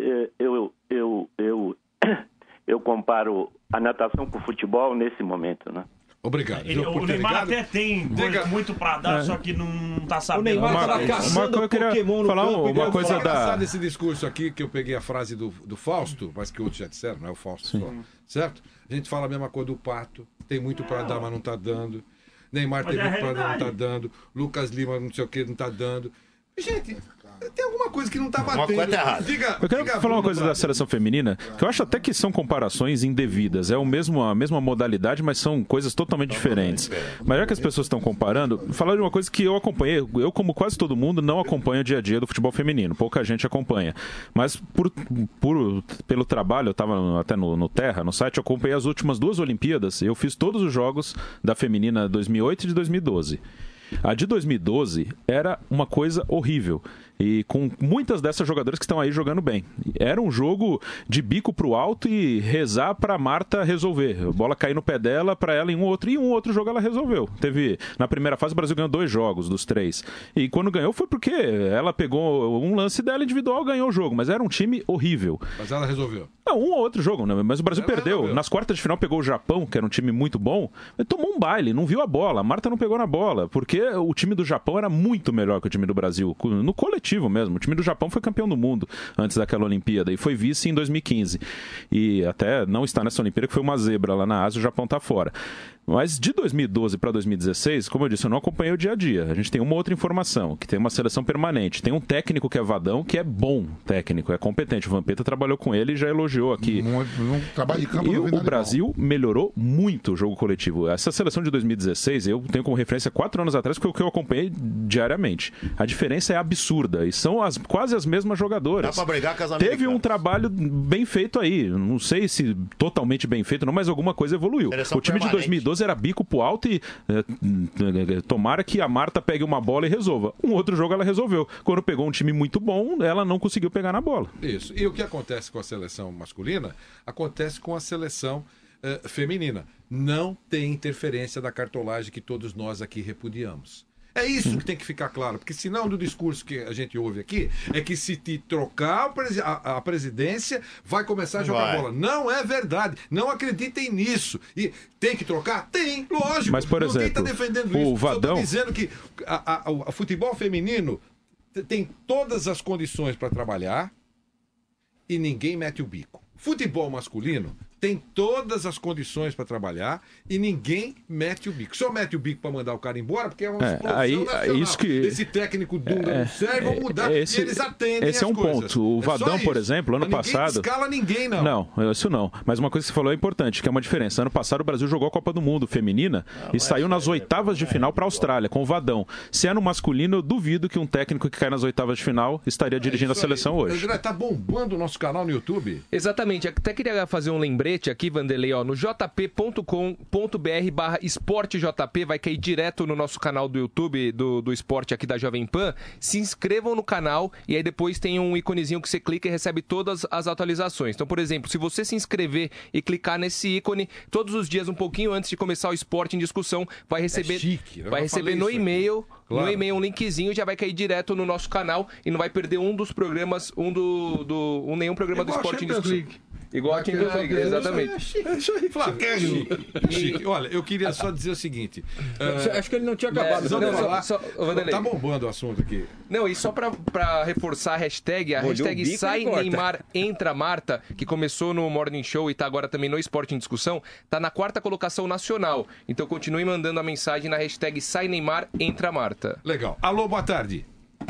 eu comparo a natação com o futebol nesse momento, né? Obrigado. O Neymar até tem muito pra dar, só que não tá sabendo. O Neymar tava caçando Pokémon no campo. Uma coisa desse discurso aqui, que eu peguei a frase do Fausto, mas que outros já disseram, não é o Fausto só, certo? A gente fala a mesma coisa do Pato, tem muito pra dar, mas não tá dando. Neymar tem muito pra dar, não tá dando. Lucas Lima, não sei o que, não tá dando. Gente, tem alguma coisa que não tá batendo. Uma coisa errada. Eu quero falar uma coisa da seleção feminina, que eu acho até que são comparações indevidas. É a mesma modalidade, mas são coisas totalmente diferentes. Mas já que as pessoas estão comparando, falar de uma coisa que eu acompanhei. Eu, como quase todo mundo, não acompanho o dia a dia do futebol feminino. Pouca gente acompanha. Mas pelo trabalho, eu estava até no Terra, no site, eu acompanhei as últimas 2 Olimpíadas. Eu fiz todos os jogos da feminina 2008 e de 2012. A de 2012 era uma coisa horrível. E com muitas dessas jogadoras que estão aí jogando bem. Era um jogo de bico pro alto e rezar pra Marta resolver. A bola cair no pé dela, pra ela em um outro jogo ela resolveu. Na primeira fase o Brasil ganhou 2 jogos dos 3. E quando ganhou foi porque ela pegou um lance dela individual e ganhou o jogo. Mas era um time horrível. Mas ela resolveu. Não, um ou outro jogo, né? Mas o Brasil perdeu. Resolveu. Nas quartas de final pegou o Japão, que era um time muito bom, mas tomou um baile, não viu a bola. A Marta não pegou na bola, porque o time do Japão era muito melhor que o time do Brasil. No coletivo mesmo. O time do Japão foi campeão do mundo antes daquela Olimpíada e foi vice em 2015. E até não está nessa Olimpíada, que foi uma zebra lá na Ásia, o Japão está fora. Mas de 2012 para 2016, como eu disse, eu não acompanhei o dia a dia. A gente tem uma outra informação, que tem uma seleção permanente. Tem um técnico que é Vadão, que é bom técnico, é competente. O Vampeta trabalhou com ele e já elogiou aqui. Um trabalho de campo. E o Brasil melhorou muito o jogo coletivo. Essa seleção de 2016, eu tenho como referência 4 anos atrás, que foi o que eu acompanhei diariamente. A diferença é absurda e são quase as mesmas jogadoras. Dá pra brigar com as americanas. Teve um trabalho bem feito aí. Não sei se totalmente bem feito, não, mas alguma coisa evoluiu. O time de 2012 era bico pro alto e tomara que a Marta pegue uma bola e resolva. Um outro jogo ela resolveu. Quando pegou um time muito bom, ela não conseguiu pegar na bola. Isso. E o que acontece com a seleção masculina, acontece com a seleção feminina. Não tem interferência da cartolagem que todos nós aqui repudiamos. É isso que tem que ficar claro, porque senão do discurso que a gente ouve aqui é que se te trocar a presidência vai começar a jogar bola. Não é verdade. Não acreditem nisso. E tem que trocar? Tem, lógico. Mas, por exemplo, tá defendendo o isso. Vadão... Eu estou dizendo que o futebol feminino tem todas as condições para trabalhar e ninguém mete o bico. Futebol masculino tem todas as condições para trabalhar e ninguém mete o bico. Só mete o bico para mandar o cara embora, porque é uma explosão nacional. Isso que... Esse técnico duro não serve, vão mudar, e eles atendem esse é um ponto. O Vadão, por exemplo, ano passado... Ninguém escala ninguém, não. Não, isso não. Mas uma coisa que você falou é importante, que é uma diferença. Ano passado o Brasil jogou a Copa do Mundo feminina e saiu nas oitavas de final para a Austrália, com o Vadão. Se é no masculino, eu duvido que um técnico que cai nas oitavas de final estaria dirigindo a seleção hoje. Tá bombando o nosso canal no YouTube. Exatamente. Até queria fazer um lembrete aqui, Vanderlei, no jp.com.br/esportejp, vai cair direto no nosso canal do YouTube do esporte aqui da Jovem Pan. Se inscrevam no canal e aí depois tem um iconezinho que você clica e recebe todas as atualizações. Então, por exemplo, se você se inscrever e clicar nesse ícone, todos os dias, um pouquinho antes de começar o Esporte em Discussão, vai receber, vai receber no e-mail, claro, no e-mail um linkzinho, já vai cair direto no nosso canal e não vai perder um dos programas, nenhum programa do Esporte em Discussão. Igual a Champions League, exatamente. Chique. Olha, eu queria só dizer o seguinte. Acho que ele não tinha acabado. Tá bombando o assunto aqui. Não, e só pra reforçar a hashtag Sai Neymar Entra Marta, que começou no Morning Show e tá agora também no Esporte em Discussão, tá na 4ª colocação nacional. Então continue mandando a mensagem na hashtag Sai Neymar Entra Marta. Legal. Alô, boa tarde.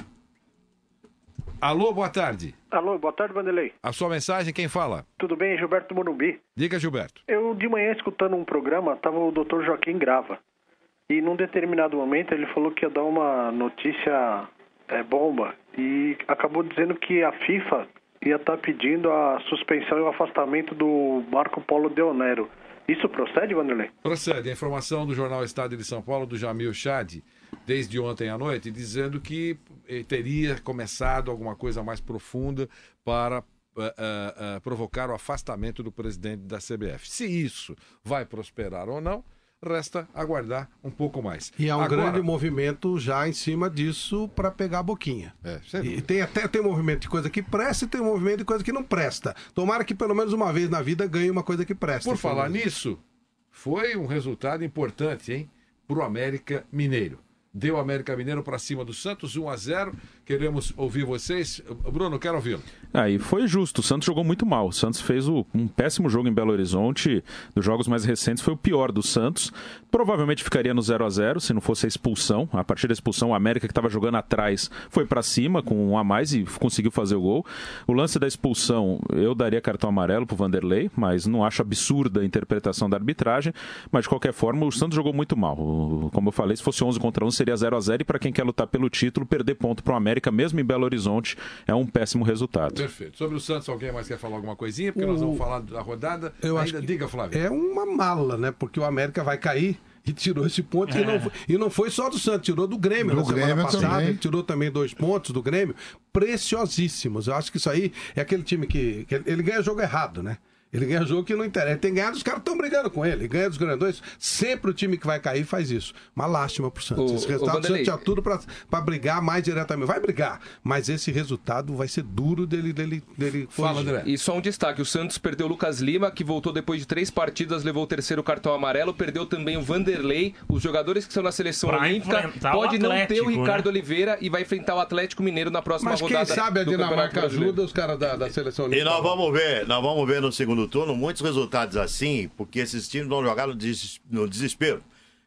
Alô, boa tarde. Alô, boa tarde, Vanderlei. A sua mensagem, quem fala? Tudo bem, Gilberto Morumbi. Diga, Gilberto. Eu, de manhã, escutando um programa, estava o Dr. Joaquim Grava. E num determinado momento ele falou que ia dar uma notícia bomba. E acabou dizendo que a FIFA ia estar pedindo a suspensão e o afastamento do Marco Polo Deonero. Isso procede, Vanderlei? Procede. A informação do jornal Estado de São Paulo, do Jamil Chad, desde ontem à noite, dizendo que teria começado alguma coisa mais profunda para provocar o afastamento do presidente da CBF. Se isso vai prosperar ou não, resta aguardar um pouco mais. E há um grande movimento já em cima disso para pegar a boquinha. E tem movimento de coisa que presta e tem movimento de coisa que não presta. Tomara que pelo menos uma vez na vida ganhe uma coisa que presta. Por falar nisso, foi um resultado importante, hein, pro América Mineiro. Deu o América Mineiro para cima do Santos, 1-0. Queremos ouvir vocês. Bruno, quero ouvi-lo. E foi justo. O Santos jogou muito mal. O Santos fez um péssimo jogo em Belo Horizonte. Dos jogos mais recentes, foi o pior do Santos. Provavelmente ficaria no 0-0 se não fosse a expulsão. A partir da expulsão, o América, que estava jogando atrás, foi para cima com um a mais e conseguiu fazer o gol. O lance da expulsão, eu daria cartão amarelo pro Vanderlei, mas não acho absurda a interpretação da arbitragem. Mas, de qualquer forma, o Santos jogou muito mal. Como eu falei, se fosse 11 contra 1, seria 0-0. E para quem quer lutar pelo título, perder ponto pro América, mesmo em Belo Horizonte, é um péssimo resultado. Perfeito. Sobre o Santos, alguém mais quer falar alguma coisinha? Porque nós vamos falar da rodada. Diga, Flávio. É uma mala, né? Porque o América vai cair e tirou esse ponto. E não foi só do Santos, tirou do Grêmio na semana passada. Ele tirou também 2 pontos do Grêmio. Preciosíssimos. Eu acho que isso aí é aquele time que ele ganha jogo errado, né? Ele ganha jogo que não interessa. Ele tem ganhado, os caras estão brigando com ele. Ele ganha dos grandões. Sempre o time que vai cair faz isso. Uma lástima pro Santos. Esse resultado, o Santos tinha tudo pra brigar mais diretamente. Vai brigar, mas esse resultado vai ser duro dele Fala, André. E só um destaque: o Santos perdeu o Lucas Lima, que voltou depois de 3 partidas, levou o 3º cartão amarelo. Perdeu também o Vanderlei. Os jogadores que estão na seleção olímpica. Pode não ter o Ricardo Oliveira e vai enfrentar o Atlético Mineiro na próxima rodada. Mas quem sabe a Dinamarca ajuda os caras da seleção olímpica. E nós vamos ver no segundo turno muitos resultados assim, porque esses times vão jogar no desespero.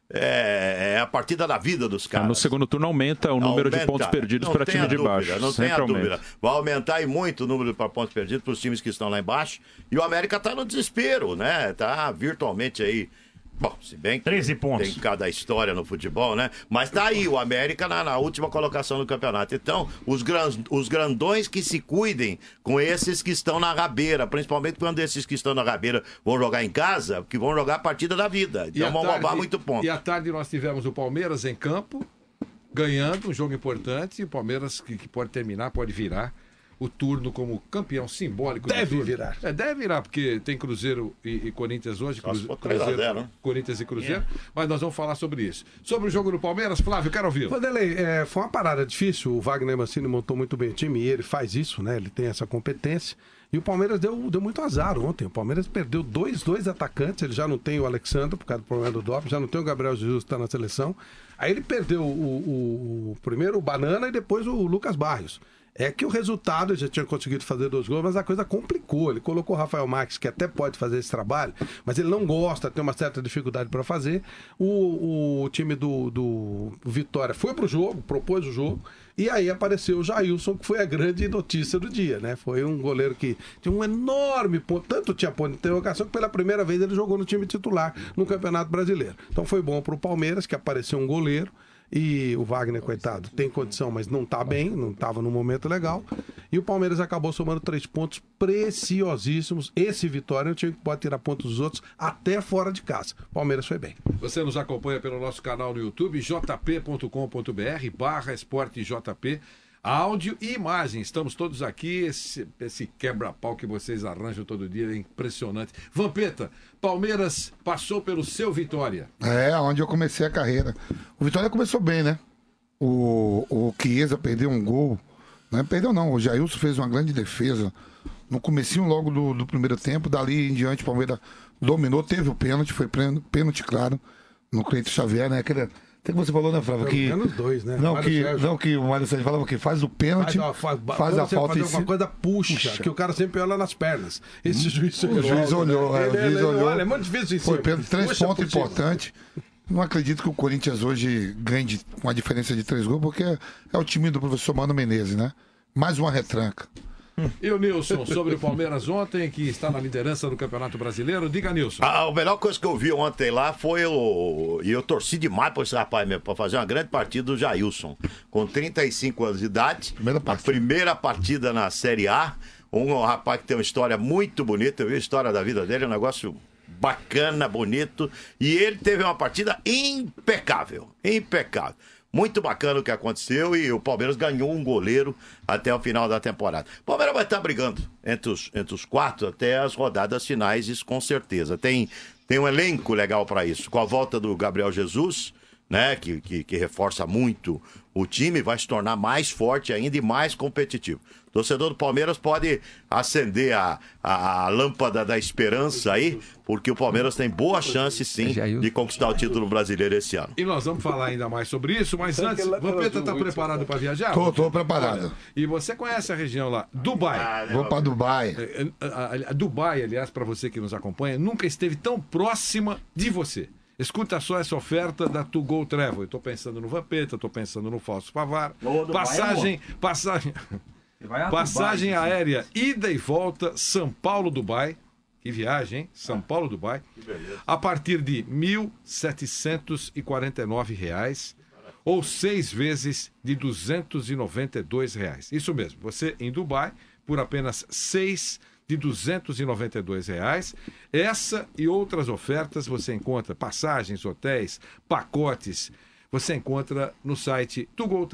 É a partida da vida dos caras. No segundo turno aumenta o número de pontos perdidos para time de baixo. Não tenha dúvida. Vai aumentar e muito o número de pontos perdidos para os times que estão lá embaixo. E o América está no desespero, né? Está virtualmente aí. Bom, se bem que 13 pontos. Tem cada história no futebol, né? Mas tá aí o América na última colocação do campeonato. Então, os grandões que se cuidem com esses que estão na rabeira, principalmente quando esses que estão na rabeira vão jogar em casa, que vão jogar a partida da vida. Então vão roubar muito ponto. E à tarde nós tivemos o Palmeiras em campo, ganhando um jogo importante, e o Palmeiras que pode terminar, pode virar o turno como campeão simbólico. Deve virar. Deve virar, porque tem Cruzeiro e Corinthians hoje. Corinthians e Cruzeiro. Mas nós vamos falar sobre isso. Sobre o jogo do Palmeiras, Flávio, quero ouvir. Vanderlei, foi uma parada difícil. O Wagner Mancini montou muito bem o time e ele faz isso, né? Ele tem essa competência. E o Palmeiras deu muito azar ontem. O Palmeiras perdeu dois atacantes. Ele já não tem o Alexandre, por causa do problema do doping. Já não tem o Gabriel Jesus, que está na seleção. Aí ele perdeu primeiro o Banana e depois o Lucas Barrios. É que o resultado, já tinha conseguido fazer 2 gols, mas a coisa complicou. Ele colocou o Rafael Marques, que até pode fazer esse trabalho, mas ele não gosta, tem uma certa dificuldade para fazer. O time do Vitória foi pro jogo, propôs o jogo, e aí apareceu o Jailson, que foi a grande notícia do dia, né? Foi um goleiro que tinha um enorme ponto, tanto tinha ponto de interrogação, que pela primeira vez ele jogou no time titular no Campeonato Brasileiro. Então foi bom pro Palmeiras, que apareceu um goleiro. E o Wagner, coitado, tem condição, mas não tá bem, não estava num momento legal. E o Palmeiras acabou somando 3 pontos preciosíssimos. Esse Vitória é um time que pode tirar pontos dos outros até fora de casa. O Palmeiras foi bem. Você nos acompanha pelo nosso canal no YouTube, jp.com.br/esportejp. Áudio e imagem, estamos todos aqui, esse quebra-pau que vocês arranjam todo dia é impressionante. Vampeta, Palmeiras passou pelo seu Vitória. É, onde eu comecei a carreira. O Vitória começou bem, né? O Chiesa perdeu um gol, não perdeu não, o Jailson fez uma grande defesa no comecinho logo do primeiro tempo, dali em diante o Palmeiras dominou, teve o pênalti, foi pênalti claro, no Cleiton Xavier, né? Aquele que você falou, né, Flávio? Que menos 2, né? Não, que o Mário Sérgio falava que faz o pênalti, faz a falta em alguma coisa, puxa, que o cara sempre olha nas pernas. Esse juiz olhou. O juiz olhou. É muito difícil isso. Foi pênalti, 3 pontos importantes. Não acredito que o Corinthians hoje ganhe com uma diferença de 3 gols, porque é o time do professor Mano Menezes, né? Mais uma retranca. E o Nilson, sobre o Palmeiras ontem, que está na liderança do Campeonato Brasileiro. Diga, Nilson. A melhor coisa que eu vi ontem lá foi E eu torci demais para esse rapaz mesmo, para fazer uma grande partida do Jailson. Com 35 anos de idade, a primeira partida na Série A. Um rapaz que tem uma história muito bonita. Eu vi a história da vida dele, é um negócio bacana, bonito. E ele teve uma partida impecável. Impecável. Muito bacana o que aconteceu e o Palmeiras ganhou um goleiro até o final da temporada. O Palmeiras vai estar brigando entre os 4 até as rodadas finais, isso com certeza. Tem um elenco legal para isso. Com a volta do Gabriel Jesus, né, que reforça muito o time, vai se tornar mais forte ainda e mais competitivo. O torcedor do Palmeiras pode acender a lâmpada da esperança aí, porque o Palmeiras tem boa chance, sim, de conquistar o título brasileiro esse ano. E nós vamos falar ainda mais sobre isso, mas antes, Vampeta está preparado para viajar? Tô preparado. Olha, e você conhece a região lá, Dubai. Vou para Dubai. Dubai, aliás, para você que nos acompanha, nunca esteve tão próxima de você. Escuta só essa oferta da To Go Travel. Eu estou pensando no Vampeta, estou pensando no Fausto Pavar. Passagem aérea, ida e volta, São Paulo-Dubai. Que viagem, hein? São Paulo-Dubai. A partir de R$ 1.749, ou 6 vezes de R$ 292. Isso mesmo, você em Dubai, por apenas 6 de R$ 292. Essa e outras ofertas você encontra, passagens, hotéis, pacotes, você encontra no site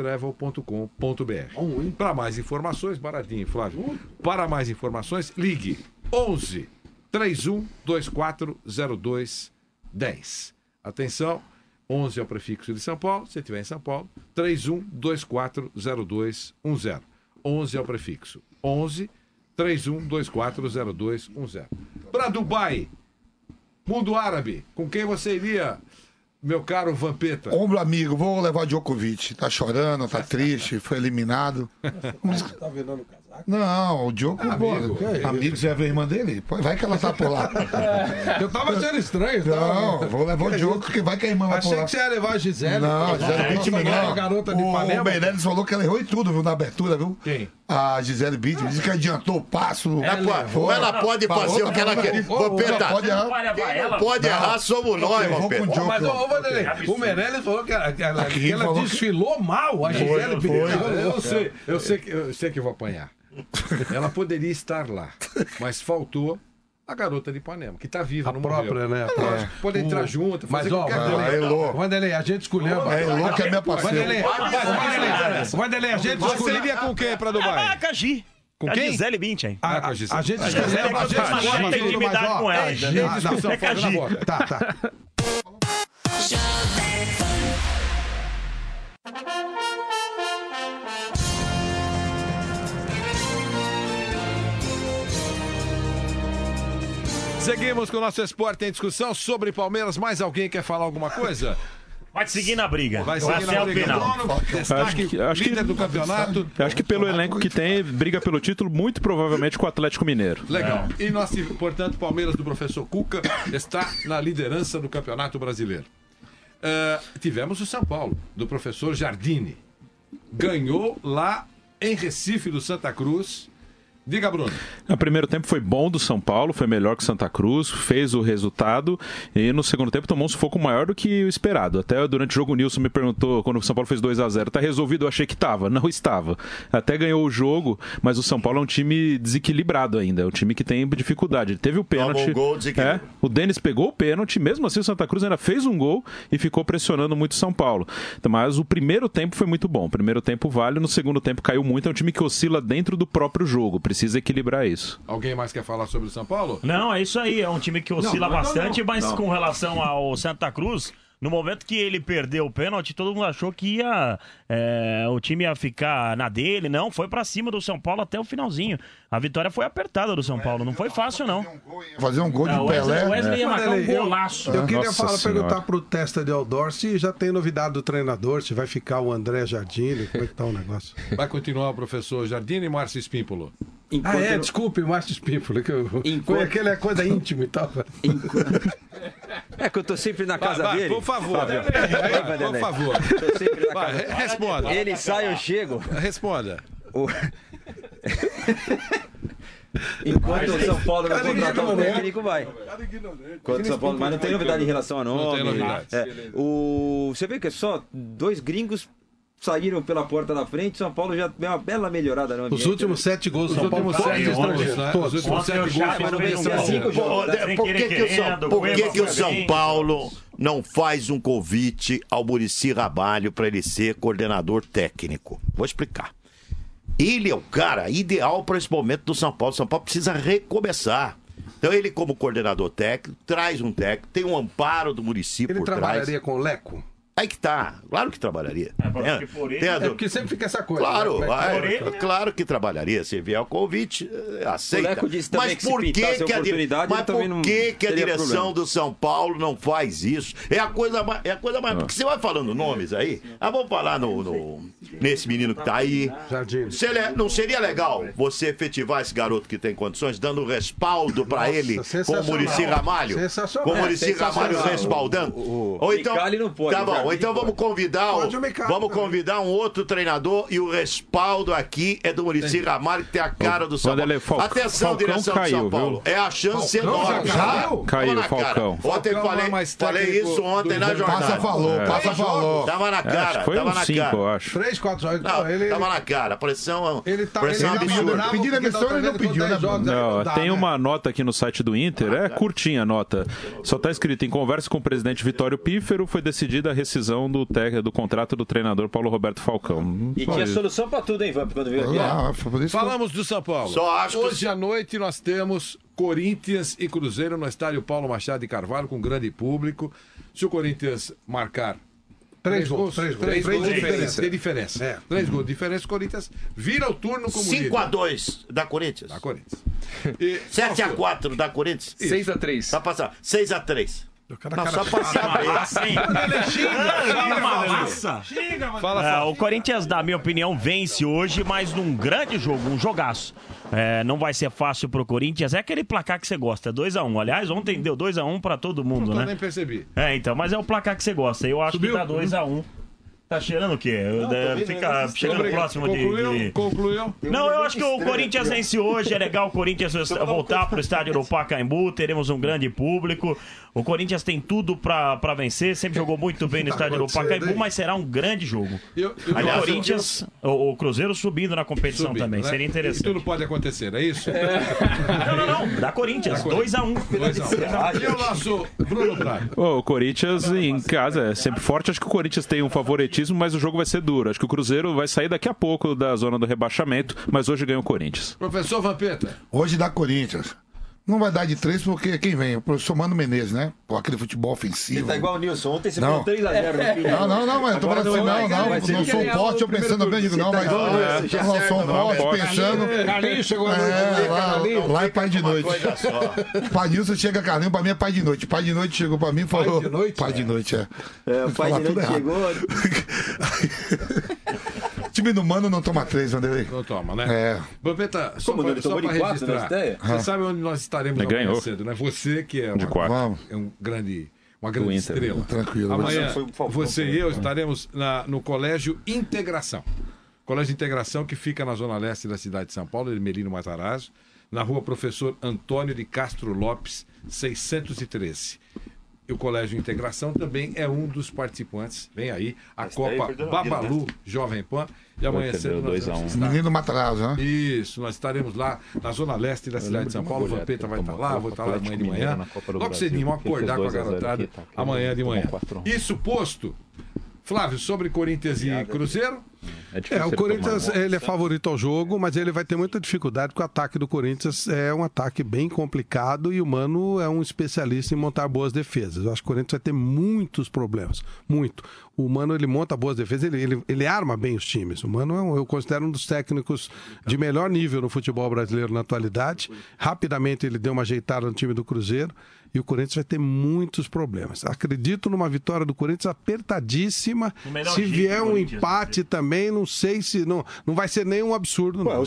togotravel.com.br. Para mais informações, baratinho, Flávio. Para mais informações, ligue 11 31 24 02 10. Atenção, 11 é o prefixo de São Paulo, se estiver em São Paulo, 31 24 02 10. 11 é o prefixo. 11 31 24 02 10. Para Dubai, mundo árabe, com quem você iria, meu caro Vampeta? Ombro amigo, vou levar o Djokovic. Tá chorando, tá triste, foi eliminado. Tá vendendo o casaco? Não, o Djokovic. Amigo, você vai ver a irmã dele? Vai que ela tá por lá. Eu tava achando estranho. Não, vou levar o Djokovic, que vai que a irmã vai por lá. Achei que você ia levar a Gisele. Não, a Gisele não. A garota de Ipanema. O Meirelles falou que ela errou em tudo, viu, na abertura, viu? Quem? A Gisele Bündchen disse que adiantou o passo. Ela pode fazer o que ela quer. Vampeta, pode errar, somos nós, Vampeta. Mas, o Meirelles falou que ela desfilou mal a Gisele Bündchen. Eu sei que eu vou apanhar. Ela poderia estar lá, mas faltou a garota de Ipanema, que tá viva, não própria, morreu. Né? Pode entrar junto, fazer qualquer coisa. Vanderlei, a gente escolheu. Elô que é minha parceira. Vanderlei, a gente escolheu. Você iria com quem pra Dubai? Com a Gi. Com quem? A Gisele Bündchen. A gente escolheu. A gente tem intimidade com ela. É com a Gi. Tá. Seguimos com o nosso Esporte em Discussão sobre Palmeiras. Mais alguém quer falar alguma coisa? Vai seguir na briga. Vai seguir até na o briga. final. Acho que líder do campeonato. Acho que pelo elenco que tem, briga pelo título, muito provavelmente com o Atlético Mineiro. Legal. E nós, portanto, Palmeiras do professor Cuca está na liderança do Campeonato Brasileiro. Tivemos o São Paulo, do professor Jardine. Ganhou lá em Recife, do Santa Cruz. Diga, Bruno. No primeiro tempo foi bom do São Paulo, foi melhor que o Santa Cruz, fez o resultado e no segundo tempo tomou um sufoco maior do que o esperado. Até durante o jogo o Nilson me perguntou, quando o São Paulo fez 2-0, tá resolvido? Eu achei que tava. Não estava. Até ganhou o jogo, mas o São Paulo é um time desequilibrado ainda, é um time que tem dificuldade. Ele teve o pênalti. O Denis pegou o pênalti, mesmo assim o Santa Cruz ainda fez um gol e ficou pressionando muito o São Paulo. Mas o primeiro tempo foi muito bom. O primeiro tempo vale, no segundo tempo caiu muito. É um time que oscila dentro do próprio jogo. Precisa equilibrar isso. Alguém mais quer falar sobre o São Paulo? Não, é isso aí. É um time que oscila bastante, mas com relação ao Santa Cruz, no momento que ele perdeu o pênalti, todo mundo achou que o time ia ficar na dele. Não, foi pra cima do São Paulo até o finalzinho. A vitória foi apertada do São Paulo, não foi fácil, não. Fazer um gol de Pelé. O Wesley ia marcar um golaço. Eu queria perguntar pro Testa de Eldor se já tem novidade do treinador, se vai ficar o André Jardine, como é que tá o negócio? Vai continuar o professor Jardine e Márcio Espímpolo. Desculpe, Márcio Espímpolo, que foi aquela coisa íntima e tal. É que eu tô sempre na casa dele. Por favor. Por favor. Tô sempre na casa. Responda. Ele sai, eu chego. Responda. Enquanto o São Paulo vai contratar um técnico, vai. Enquanto o São Paulo, mas não tem novidade em relação a nome. Não tem novidade. Você vê que é só 2 gringos saíram pela porta da frente, São Paulo já deu uma bela melhorada no ambiente. Os últimos 7 gols do São Paulo. Os últimos 7 gols, mas não venceu 5 jogos. Por que o São Paulo não faz um convite ao Muricy Ramalho para ele ser coordenador técnico? Vou explicar. Ele é o cara ideal para esse momento do São Paulo. O São Paulo precisa recomeçar. Então ele, como coordenador técnico, traz um técnico, tem um amparo do Muricy por trás. Ele trabalharia com o Leco? Aí que tá, claro que trabalharia. Porque sempre fica essa coisa. Claro, claro que trabalharia. Se vier o convite, aceita. Mas por que a direção do São Paulo não faz isso? É a coisa mais. Porque você vai falando nomes aí. Vamos falar nesse menino que tá aí. Não seria legal você efetivar esse garoto que tem condições, dando respaldo pra ele com o Muricy Ramalho? Com o Muricy Ramalho respaldando? Ou então. Tá bom. Então vamos convidar um outro treinador e o respaldo aqui é do Muricy Ramalho, que tem a cara do São Paulo. Atenção, direção do São Paulo. É a chance enorme. Caiu o Falcão. Ontem falei isso ontem na jornada. Passa falou. Tava na cara. Foi uns 5, eu acho. 3, 4 jogos. Tava na cara. Pressão absurda. Pedindo emissão, ele não pediu, né? Não, tem uma nota aqui no site do Inter, é curtinha a nota. Só tá escrito: em conversa com o presidente Vitório Pífero, foi decidida a rescisão do contrato do treinador Paulo Roberto Falcão. E tinha solução pra tudo, hein, Vamp, quando veio aqui? Falamos do São Paulo. Hoje à noite nós temos Corinthians e Cruzeiro no estádio Paulo Machado de Carvalho, com grande público. Se o Corinthians marcar 3 gols de diferença. 3 gols de diferença, o Corinthians vira o turno como 5-2 da Corinthians. 7-4 da Corinthians. 6-3. Tá passando. 6-3. Não, só passar O Corinthians, na minha opinião, vence hoje, mas num grande jogo, um jogaço. Não vai ser fácil pro Corinthians. É aquele placar que você gosta, 2-1. Aliás, ontem deu 2-1 pra todo mundo, né? Eu nem percebi. Então, mas é o placar que você gosta. Eu acho que dá 2-1. Tá cheirando o quê? Fica chegando próximo de... Concluiu? Não, eu acho que o Corinthians vence hoje. É legal o Corinthians voltar pro estádio do Pacaembu. Teremos um grande público. O Corinthians tem tudo pra vencer. Sempre jogou muito bem no estádio do Pacaembu, mas será um grande jogo. Aliás, o Corinthians, o Cruzeiro subindo na competição também. Seria interessante. Tudo pode acontecer, é isso? Não. Da Corinthians, 2-1. E o nosso Bruno Braga? O Corinthians em casa é sempre forte. Acho que o Corinthians tem um favoritismo, mas o jogo vai ser duro. Acho que o Cruzeiro vai sair daqui a pouco da zona do rebaixamento, mas hoje ganha o Corinthians. Professor Vampeta. Hoje dá Corinthians. Não vai dar de 3 porque quem vem? O professor Mano Menezes, né? Com aquele futebol ofensivo. Você tá igual o Nilson. Ontem você falou 3x0 no fim. Não, mas eu tô falando assim, não sou um poste, eu pensando bem, digo, não, mas não sou um poste, pensando. Carlinhos chegou lá é pai de noite. Pai Nilson chega, Carlinhos, pra mim é pai de noite. Pai de noite chegou pra mim e falou. Pai de noite, o pai de noite chegou. O time do Mano não toma 3, Vanderlei. Não toma, né? Vampeta, só para registrar. Você sabe onde nós estaremos amanhã cedo, né? Você que é uma grande estrela. Tranquilo. Amanhã, você e eu estaremos no Colégio Integração. Colégio Integração que fica na zona leste da cidade de São Paulo, Ermelino Matarazzo, na rua Professor Antônio de Castro Lopes, 613. E o Colégio Integração também é um dos participantes. Vem aí a Copa Babalu Jovem Pan. E amanhã cedo nós vamos estar. Menino Matarazzo, né? Isso, nós estaremos lá na zona leste da cidade de São Paulo. O Vampeta vai estar lá, vou estar lá amanhã de manhã. Logo cedinho, vamos acordar com a garotada amanhã de manhã. Isso posto. Flávio, sobre Corinthians e Cruzeiro? O Corinthians ele é favorito ao jogo, mas ele vai ter muita dificuldade porque o ataque do Corinthians é um ataque bem complicado e o Mano é um especialista em montar boas defesas. Eu acho que o Corinthians vai ter muitos problemas, muito. O Mano ele monta boas defesas, ele arma bem os times. O Mano eu considero um dos técnicos de melhor nível no futebol brasileiro na atualidade. Rapidamente ele deu uma ajeitada no time do Cruzeiro e o Corinthians vai ter muitos problemas. Acredito numa vitória do Corinthians apertadíssima. Se vier um empate também, não sei se... Não vai ser nenhum absurdo, não.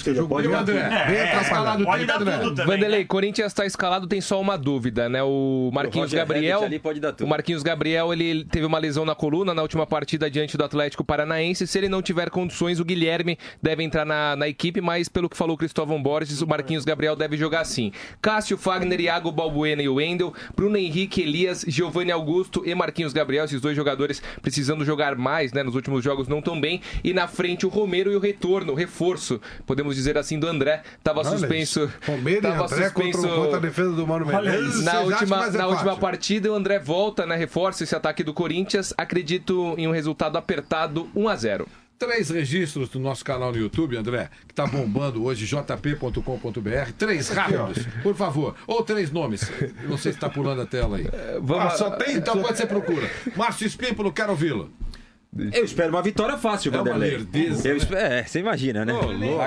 Vanderlei, Corinthians está escalado, tem só uma dúvida, né? O Marquinhos Gabriel... O Marquinhos Gabriel, ele teve uma lesão na coluna na última partida diante do Atlético Paranaense. Se ele não tiver condições, o Guilherme deve entrar na equipe, mas pelo que falou o Cristóvão Borges, o Marquinhos Gabriel deve jogar sim. Cássio, Fagner, Iago, Balbuena e Wendel, Bruno Henrique, Elias, Giovanni Augusto e Marquinhos Gabriel, esses dois jogadores precisando jogar mais, né? Nos últimos jogos não tão bem. E na frente o Romero e o retorno, o reforço, podemos dizer assim, do André. Estava suspenso. Romero e André contra a defesa do Mano Menezes. Na última partida o André volta, né? Reforça esse ataque do Corinthians. Acredito em um resultado apertado, 1-0. 3 registros do nosso canal no YouTube, André, que está bombando hoje, jp.com.br. 3 rápidos, por favor. Ou 3 nomes. Não sei se está pulando a tela aí. Só tem? Então quando você procura. Márcio Espímpolo, quero ouvi-lo. Eu espero uma vitória fácil, Vanderlei. Você imagina, né?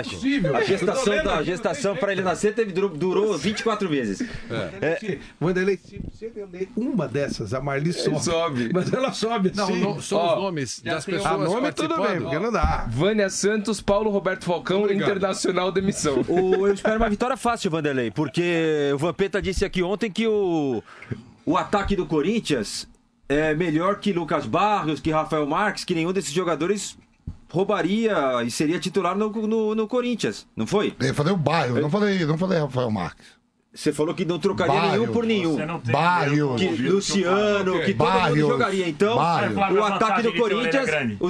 A gestação para ele nascer durou 24 vezes. Vanderlei, se ele ler uma dessas, a Marli sobe. Mas ela sobe assim. Não, são os nomes das pessoas nome tudo bem, porque não dá. Vânia Santos, Paulo Roberto Falcão, Internacional demissão. Eu espero uma vitória fácil, Vanderlei, porque o Vampeta disse aqui ontem que o ataque do Corinthians é melhor que Lucas Barros, que Rafael Marques, que nenhum desses jogadores roubaria e seria titular no Corinthians, não foi? Eu falei o Bairro, não falei Rafael Marques. Você falou que não trocaria nenhum por nenhum. Bairro, Luciano, que todo mundo jogaria. Então, o ataque do Corinthians,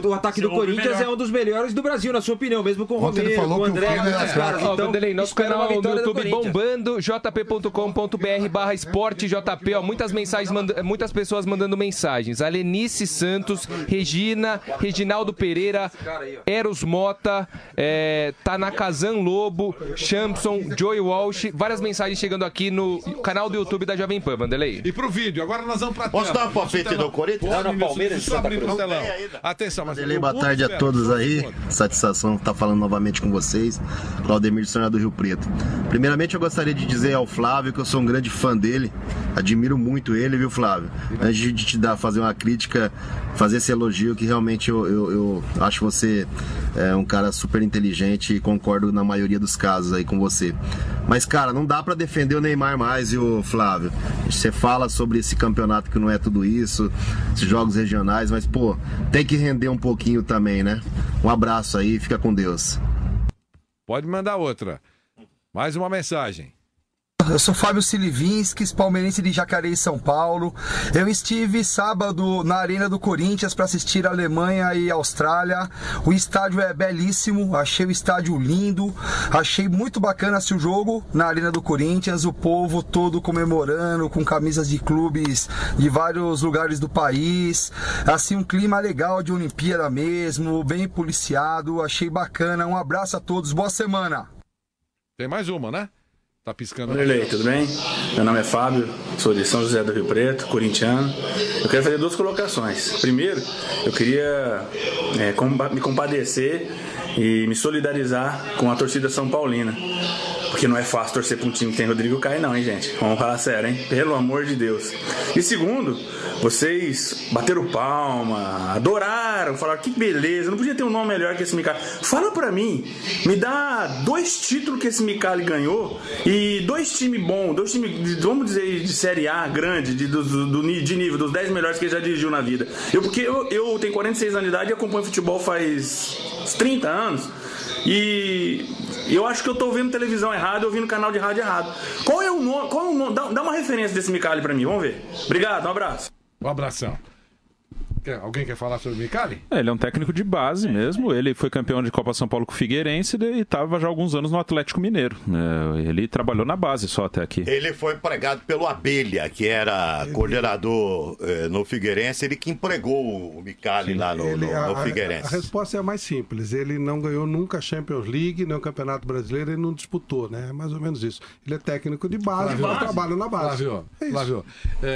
é um dos melhores do Brasil, na sua opinião, mesmo com o Romero, com o André, esses caras. Então, nosso canal no YouTube bombando, jp.com.br/esporte JP. Muitas pessoas mandando mensagens. Alenice Santos, Regina, Reginaldo Pereira, Eros Mota, Tanakazan Lobo, Champson, Joey Walsh, várias mensagens chegando aqui no canal do YouTube da Jovem Pan, Vanderlei. E pro vídeo, agora nós vamos pra tela. Posso dar um palpite do Corinthians? Não, Palmeiras. Atenção, mas Vanderlei, boa tarde a todos aí. Satisfação estar falando novamente com vocês. Claudemir, Sonhador do Rio Preto. Primeiramente, eu gostaria de dizer ao Flávio que eu sou um grande fã dele. Admiro muito ele, viu, Flávio? Antes de te fazer uma crítica, fazer esse elogio, que realmente eu acho você um cara super inteligente e concordo na maioria dos casos aí com você. Mas, cara, não dá pra defender o Neymar mais, viu, Flávio? Você fala sobre esse campeonato que não é tudo isso, esses jogos regionais, mas, pô, tem que render um pouquinho também, né? Um abraço aí, fica com Deus. Pode mandar outra. Mais uma mensagem. Eu sou Fábio Silivinskis, palmeirense de Jacareí, São Paulo. Eu estive sábado na Arena do Corinthians para assistir a Alemanha e a Austrália. O estádio é belíssimo, achei o estádio lindo, achei muito bacana esse jogo na Arena do Corinthians, o povo todo comemorando com camisas de clubes de vários lugares do país. Assim, um clima legal de Olimpíada mesmo, bem policiado, achei bacana. Um abraço a todos, boa semana. Tem mais uma, né? Tá piscando. Vanderlei, tudo bem? Meu nome é Fábio, sou de São José do Rio Preto, corintiano. Eu quero fazer 2 colocações. Primeiro, eu queria me compadecer e me solidarizar com a torcida São Paulina. Porque não é fácil torcer para um time que tem Rodrigo Caio, não, hein, gente? Vamos falar sério, hein? Pelo amor de Deus. E segundo, vocês bateram palma, adoraram, falaram que beleza, não podia ter um nome melhor que esse Micali. Fala pra mim, me dá 2 títulos que esse Micali ganhou e 2 times bons, 2 times, vamos dizer, de Série A, grande, de nível, dos 10 melhores que ele já dirigiu na vida. Porque eu tenho 46 anos de idade e acompanho futebol faz 30 anos. E eu acho que eu tô vendo televisão errada, ouvindo canal de rádio errado. Qual é o nome? Dá uma referência desse Micali pra mim, vamos ver. Obrigado, um abraço. Um abração. Alguém quer falar sobre o Micali? Ele é um técnico de base mesmo. Ele foi campeão de Copa São Paulo com o Figueirense e estava já há alguns anos no Atlético Mineiro. Ele trabalhou na base só até aqui. Ele foi empregado pelo Abelha, que era coordenador no Figueirense. Ele que empregou o Micali lá no Figueirense. A resposta é a mais simples. Ele não ganhou nunca a Champions League, nem o Campeonato Brasileiro, ele não disputou, né? É mais ou menos isso. Ele é técnico de base, mas trabalha na base. Flávio,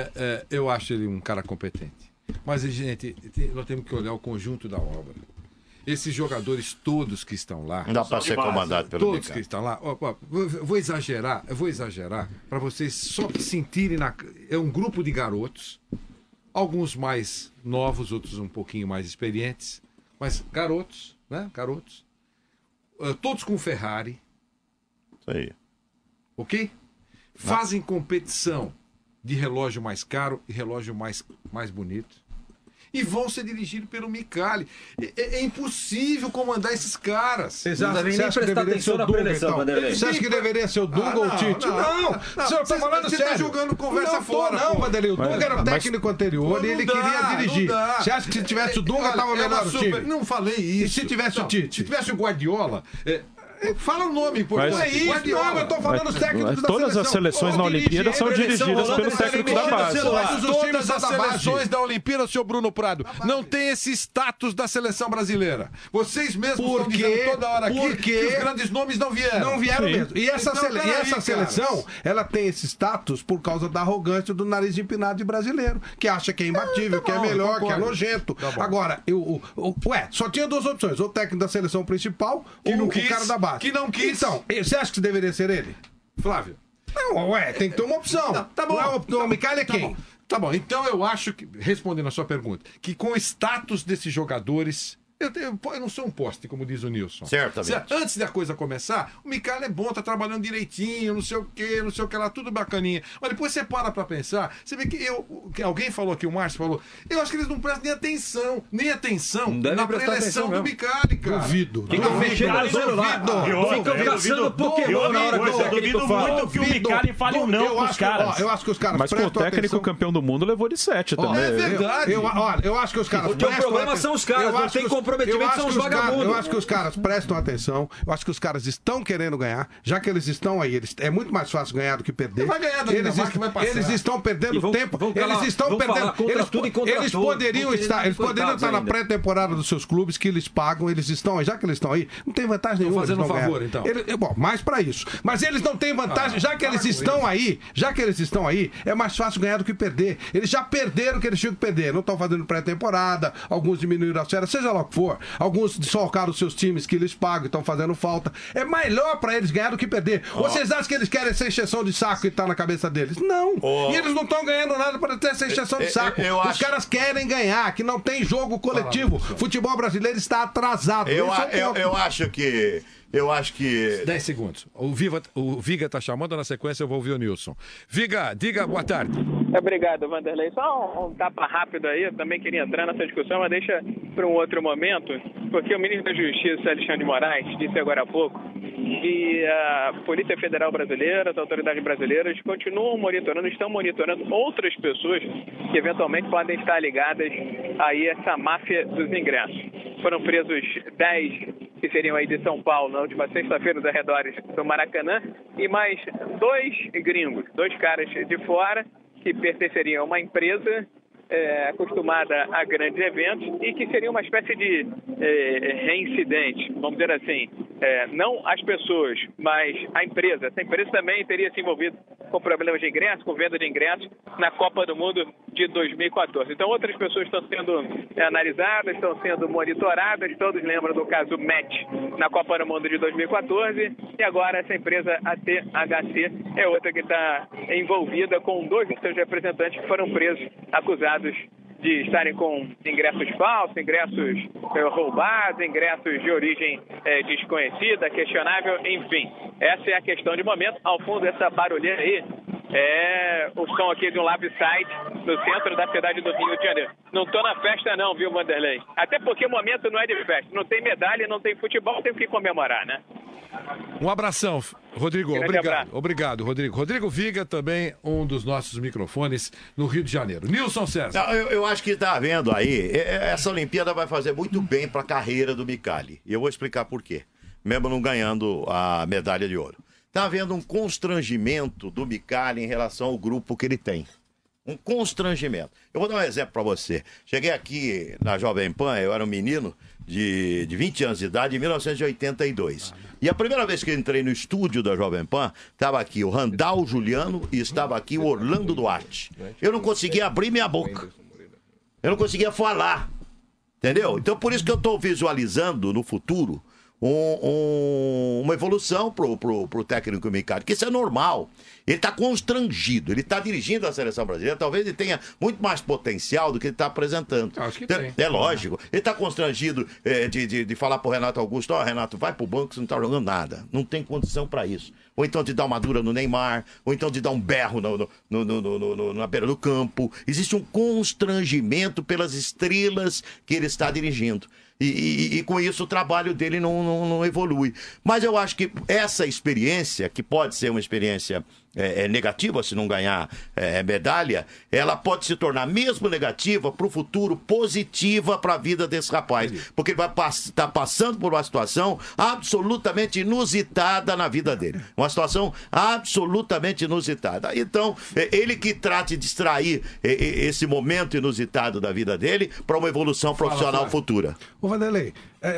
eu acho ele um cara competente. Mas, gente, nós temos que olhar o conjunto da obra. Esses jogadores todos que estão lá... Não dá para ser comandado pelo todos Micali. Que estão lá... Vou exagerar para vocês só sentirem... É um grupo de garotos, alguns mais novos, outros um pouquinho mais experientes, mas garotos, né? Garotos. Todos com Ferrari. Isso aí. Ok? Fazem competição de relógio mais caro e relógio mais bonito. E vão ser dirigidos pelo Micali. É impossível comandar esses caras. Você devem nem prestar atenção na preleção, Vanderlei. Você acha que deveria ser o Dunga ou o Tite? Não, o senhor está falando sério. Você está jogando conversa fora. Não, Vanderlei. O Dunga era o técnico anterior e ele queria dirigir. Você acha que se tivesse o Dunga, estava melhor o time? Não falei isso. E se tivesse o Tite? Se tivesse o Guardiola... Fala o nome, por favor. Não é isso, não, eu tô falando os técnicos da todas as seleções na Olimpíada são dirigidas pelo técnico da base. Todas as seleções da Olimpíada, senhor Bruno Prado, não tem esse status da seleção brasileira. Vocês mesmos estão dizendo toda hora aqui que os grandes nomes não vieram. Não vieram mesmo. E essa seleção, ela tem esse status por causa da arrogância do nariz empinado de brasileiro, que acha que é imbatível, que é melhor, que é nojento. Agora, só tinha 2 opções. O técnico da seleção principal ou o cara da base. Que não quis. Então, você acha que deveria ser ele? Flávio. Não, tem que ter uma opção. Não, tá bom. O Micali é quem? Tá bom, então eu acho que, respondendo a sua pergunta, que com o status desses jogadores... Eu não sou um poste, como diz o Nilson. Certamente. Antes da coisa começar, o Micali é bom, tá trabalhando direitinho, não sei o que lá, tudo bacaninha. Mas depois você para pra pensar, você vê que alguém falou aqui, o Márcio falou, eu acho que eles não prestam nem atenção na preleção do Micali, cara. Duvido. Ficam mexendo no celular. Ficam caçando Pokémon na hora que o técnico fala. Muito que o Micali fale não pros caras. Eu acho que os caras Mas o técnico campeão do mundo levou de 7 também. É verdade. Eu acho que os caras Porque o problema são os caras, não tem comprometimento, são os vagabundos. Eu acho que os caras prestam atenção, eu acho que os caras estão querendo ganhar, já que eles estão aí, é muito mais fácil ganhar do que perder. Vai ganhar da Dinamarca, vai passar. Eles estão perdendo tempo, eles estão perdendo. Eles poderiam estar na pré-temporada dos seus clubes, que eles pagam, eles estão aí, já que eles estão aí, não tem vantagem nenhuma. Fazendo um favor, então. Bom, mais pra isso. Mas eles não têm vantagem, já que eles estão aí, é mais fácil ganhar do que perder. Eles já perderam o que eles tinham que perder, não estão fazendo pré-temporada, alguns diminuíram as férias, seja lá o que for. Alguns desfalcaram os seus times que eles pagam e estão fazendo falta. É melhor pra eles ganhar do que perder. Vocês acham que eles querem essa encheção de saco que tá na cabeça deles? Não. E eles não estão ganhando nada pra ter essa encheção de saco. Os caras querem ganhar, que não tem jogo coletivo. Futebol brasileiro está atrasado. Eu acho que... 10 segundos. O Viga tá chamando, na sequência eu vou ouvir o Nilson. Viga, diga boa tarde. Obrigado, Vanderlei. Só um tapa rápido aí, eu também queria entrar nessa discussão, mas deixa para um outro momento, porque o ministro da Justiça, Alexandre de Moraes, disse agora há pouco que a Polícia Federal Brasileira, as autoridades brasileiras estão monitorando outras pessoas que eventualmente podem estar ligadas aí a essa máfia dos ingressos. Foram presos 10 que seriam aí de São Paulo na última sexta-feira nos arredores do Maracanã e mais 2 gringos, 2 caras de fora que pertenceriam a uma empresa acostumada a grandes eventos e que seria uma espécie de reincidente, vamos dizer assim. não as pessoas, mas a empresa. Essa empresa também teria se envolvido com problemas de ingresso, com venda de ingressos na Copa do Mundo de 2014. Então, outras pessoas estão sendo analisadas, estão sendo monitoradas. Todos lembram do caso MET na Copa do Mundo de 2014. E agora essa empresa ATHC é outra que está envolvida com 2 dos seus representantes que foram presos, acusados de estarem com ingressos falsos, ingressos roubados, ingressos de origem desconhecida, questionável, enfim. Essa é a questão de momento. Ao fundo dessa barulheira aí é o som aqui de um live site no centro da cidade do Rio de Janeiro. Não tô na festa não, viu, Vanderlei? Até porque o momento não é de festa. Não tem medalha, não tem futebol, tem que comemorar, né? Um abração, Rodrigo. Obrigado, Rodrigo. Rodrigo Viga, também um dos nossos microfones no Rio de Janeiro. Nilson César. Não, eu acho que está havendo aí, essa Olimpíada vai fazer muito bem para a carreira do Micali. E eu vou explicar por quê, mesmo não ganhando a medalha de ouro. Está havendo um constrangimento do Micali em relação ao grupo que ele tem. Um constrangimento. Eu vou dar um exemplo para você. Cheguei aqui na Jovem Pan, eu era um menino de 20 anos de idade, em 1982. E a primeira vez que eu entrei no estúdio da Jovem Pan, estava aqui o Randall Juliano e estava aqui o Orlando Duarte. Eu não conseguia abrir minha boca. Eu não conseguia falar. Entendeu? Então, por isso que eu estou visualizando no futuro uma evolução pro técnico Micali, que isso é normal. Ele está constrangido, ele está dirigindo a seleção brasileira, talvez ele tenha muito mais potencial do que ele está apresentando. Acho que tem. É lógico. Ele está constrangido de falar pro Renato Augusto, Renato, vai pro banco, você não está jogando nada. Não tem condição para isso. Ou então de dar uma dura no Neymar, ou então de dar um berro na beira do campo. Existe um constrangimento pelas estrelas que ele está dirigindo. E com isso o trabalho dele não evolui. Mas eu acho que essa experiência, que pode ser uma experiência negativa se não ganhar medalha, ela pode se tornar, mesmo negativa, para o futuro, positiva para a vida desse rapaz. Porque ele vai estar passando por uma situação absolutamente inusitada na vida dele. Uma situação absolutamente inusitada. Então, ele que trate de extrair esse momento inusitado da vida dele para uma evolução profissional futura. Ô, Vanderlei,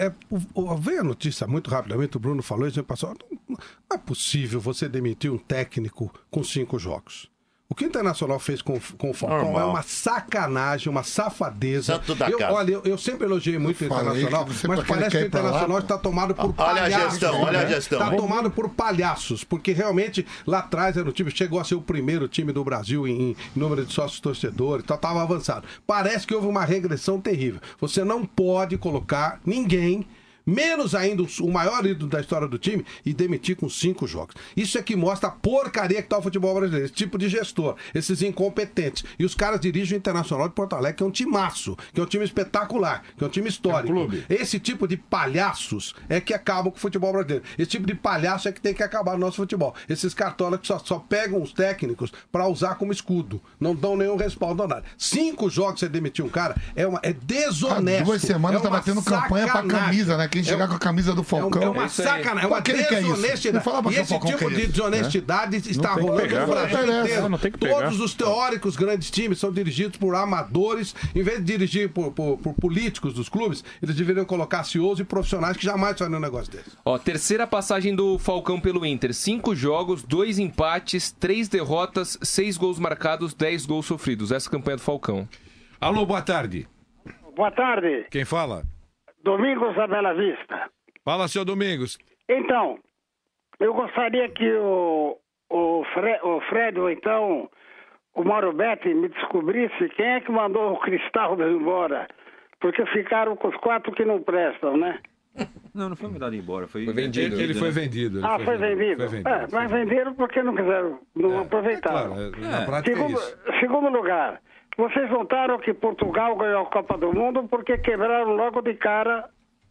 veio a notícia muito rapidamente, o Bruno falou, e passou, não é possível você demitir um técnico com 5 jogos. O que o Internacional fez com o Falcão é uma sacanagem, uma safadeza. Santo da casa. Olha, eu sempre elogiei muito o Internacional, mas parece que o Internacional está tomado por palhaços. Olha a gestão. Está tomado por palhaços, porque realmente lá atrás era o time, chegou a ser o primeiro time do Brasil em número de sócios torcedores, estava avançado. Parece que houve uma regressão terrível. Você não pode colocar ninguém, menos ainda o maior ídolo da história do time, e demitir com 5 jogos. Isso é que mostra a porcaria que tá o futebol brasileiro. Esse tipo de gestor, esses incompetentes. E os caras dirigem o Internacional de Porto Alegre, que é um timaço, que é um time espetacular, que é um time histórico. Esse tipo de palhaços é que acabam com o futebol brasileiro. Esse tipo de palhaço é que tem que acabar no nosso futebol. Esses cartolas que só pegam os técnicos para usar como escudo. Não dão nenhum respaldo a nada. 5 jogos você demitir um cara é desonesto. 2 semanas tá batendo campanha pra camisa, né? Quem chegar com a camisa do Falcão. É uma sacanagem, é uma desonestidade. E esse tipo de desonestidade está rolando no Brasil inteiro. Todos os teóricos grandes times são dirigidos por amadores. Em vez de dirigir por políticos dos clubes, eles deveriam colocar CEOs e profissionais que jamais fariam um negócio desse. Terceira passagem do Falcão pelo Inter. 5 jogos, 2 empates, 3 derrotas, 6 gols marcados, 10 gols sofridos. Essa é a campanha do Falcão. Alô, boa tarde. Boa tarde. Quem fala? Domingos da Bela Vista. Fala, seu Domingos. Então, eu gostaria que o Fred, ou então o Mauro Betti, me descobrisse quem é que mandou o Cristaldo embora. Porque ficaram com os 4 que não prestam, né? Não foi mandado embora, foi vendido. Ele foi vendido. Foi vendido. Mas venderam porque não quiseram, não aproveitaram. Na prática é isso. Segundo lugar, vocês notaram que Portugal ganhou a Copa do Mundo porque quebraram logo de cara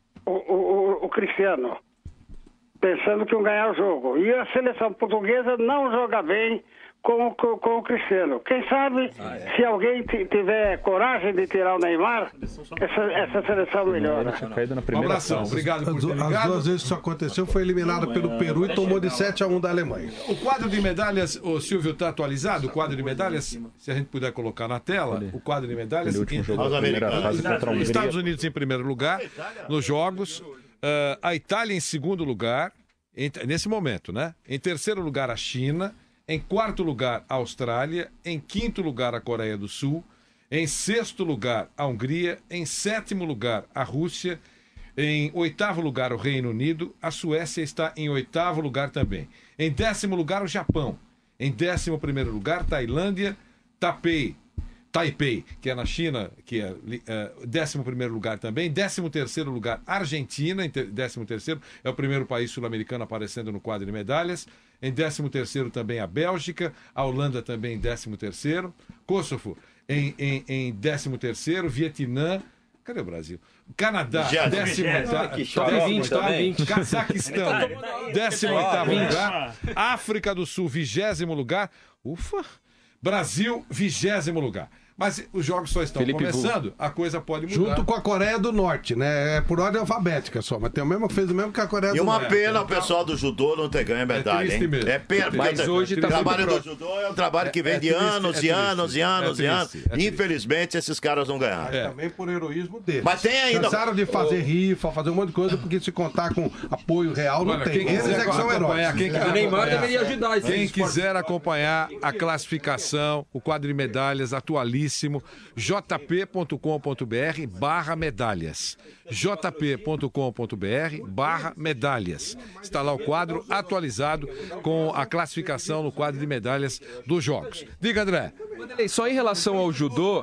o Cristiano, pensando que iam ganhar o jogo. E a seleção portuguesa não joga bem com o Cristiano. Quem sabe, se alguém tiver coragem de tirar o Neymar, essa seleção melhora. Um abração, obrigado por ter ligado. As 2 vezes que isso aconteceu, foi eliminado pelo Peru e tomou de 7-1 da Alemanha. O quadro de medalhas, o Silvio, está atualizado? O quadro de medalhas, se a gente puder colocar na tela, o quadro de medalhas. Estados Unidos em primeiro lugar nos jogos. A Itália em segundo lugar, nesse momento, né? Em terceiro lugar, a China. Em quarto lugar, a Austrália. Em quinto lugar, a Coreia do Sul. Em sexto lugar, a Hungria. Em sétimo lugar, a Rússia. Em oitavo lugar, o Reino Unido. A Suécia está em oitavo lugar também. Em décimo lugar, o Japão. Em 11º lugar, Tailândia. Taipei, que é na China, que é 11º lugar também. 13º lugar, Argentina, em 13º, é o primeiro país sul-americano aparecendo no quadro de medalhas. Em 13º também a Bélgica, a Holanda também em 13º, Kosovo em 13º, Vietnã, cadê o Brasil? Canadá, 18º, Cazaquistão, 18º lugar, África do Sul, 20º lugar, ufa! Brasil, 20º lugar. Mas os jogos só estão começando, a coisa pode mudar. Junto com a Coreia do Norte, né? É por ordem alfabética só, mas tem o mesmo, fez o mesmo que a Coreia do Norte. E uma pena o pessoal do judô não ter ganho medalha, hein? É pena, porque hoje o trabalho do judô é um trabalho que vem de anos e anos e anos e anos. Infelizmente, esses caras não ganharam. Também por heroísmo deles. Mas tem ainda... Cansaram de fazer rifa, fazer um monte de coisa, porque se contar com apoio real, não tem. Eles é que são heróis. O Neymar deveria ajudar. Quem quiser acompanhar a classificação, o quadro de medalhas atualíssimo, jp.com.br/medalhas. jp.com.br/medalhas. Está lá o quadro atualizado com a classificação no quadro de medalhas dos jogos. Diga, André. Só em relação ao judô,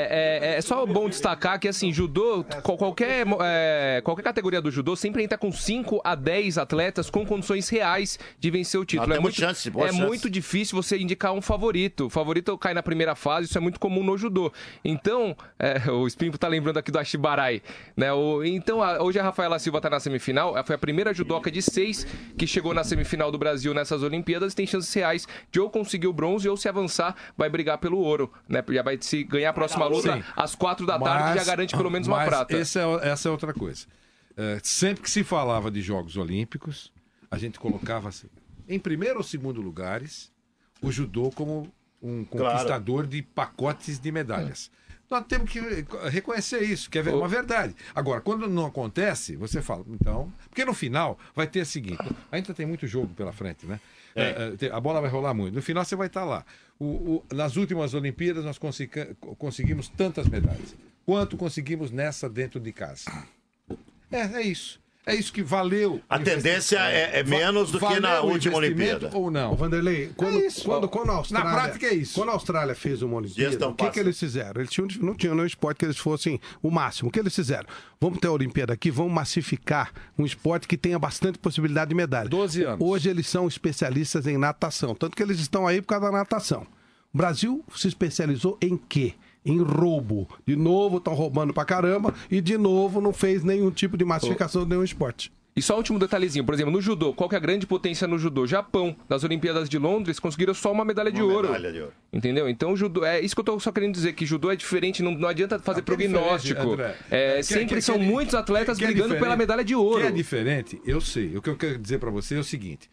é só bom destacar que, assim, judô, qualquer categoria do judô sempre entra com 5 a 10 atletas com condições reais de vencer o título. Muito difícil você indicar um favorito. O favorito cai na primeira fase, isso é muito comum no judô. Então, o Spimpo tá lembrando aqui do Ashibarai, né? Então, hoje a Rafaela Silva tá na semifinal, ela foi a primeira judoca de 6 que chegou na semifinal do Brasil nessas Olimpíadas e tem chances reais de ou conseguir o bronze ou, se avançar, vai brigar pelo ouro, né? Já vai se ganhar a próxima luta às 4 da tarde, já garante pelo menos uma prata. Essa é outra coisa. Sempre que se falava de Jogos Olímpicos, a gente colocava em primeiro ou segundo lugares o judô como um conquistador de pacotes de medalhas. Nós temos que reconhecer isso, que é uma verdade. Agora, quando não acontece, você fala, então... Porque no final vai ter o seguinte, ainda tem muito jogo pela frente, né? A bola vai rolar muito. No final você vai estar lá. Nas últimas Olimpíadas nós conseguimos tantas medalhas. Quanto conseguimos nessa dentro de casa? É isso. É isso que valeu. A tendência é menos do que na última Olimpíada. Ou não? Vanderlei, quando a Austrália... Na prática é isso. Quando a Austrália fez uma Olimpíada, o que eles fizeram? Eles não tinham nenhum esporte que eles fossem o máximo. O que eles fizeram? Vamos ter a Olimpíada aqui, vamos massificar um esporte que tenha bastante possibilidade de medalha. 12 anos. Hoje eles são especialistas em natação, tanto que eles estão aí por causa da natação. O Brasil se especializou em quê? Em roubo. De novo estão roubando pra caramba e de novo não fez nenhum tipo de massificação de nenhum esporte. E só um último detalhezinho, por exemplo, no judô, qual que é a grande potência no judô? Japão, nas Olimpíadas de Londres, conseguiram só uma medalha de ouro. Entendeu? Então, o judô, é isso que eu tô só querendo dizer, que judô é diferente, não adianta fazer prognóstico. Sempre são muitos atletas brigando pela medalha de ouro. Que é diferente, eu sei. O que eu quero dizer pra você é o seguinte...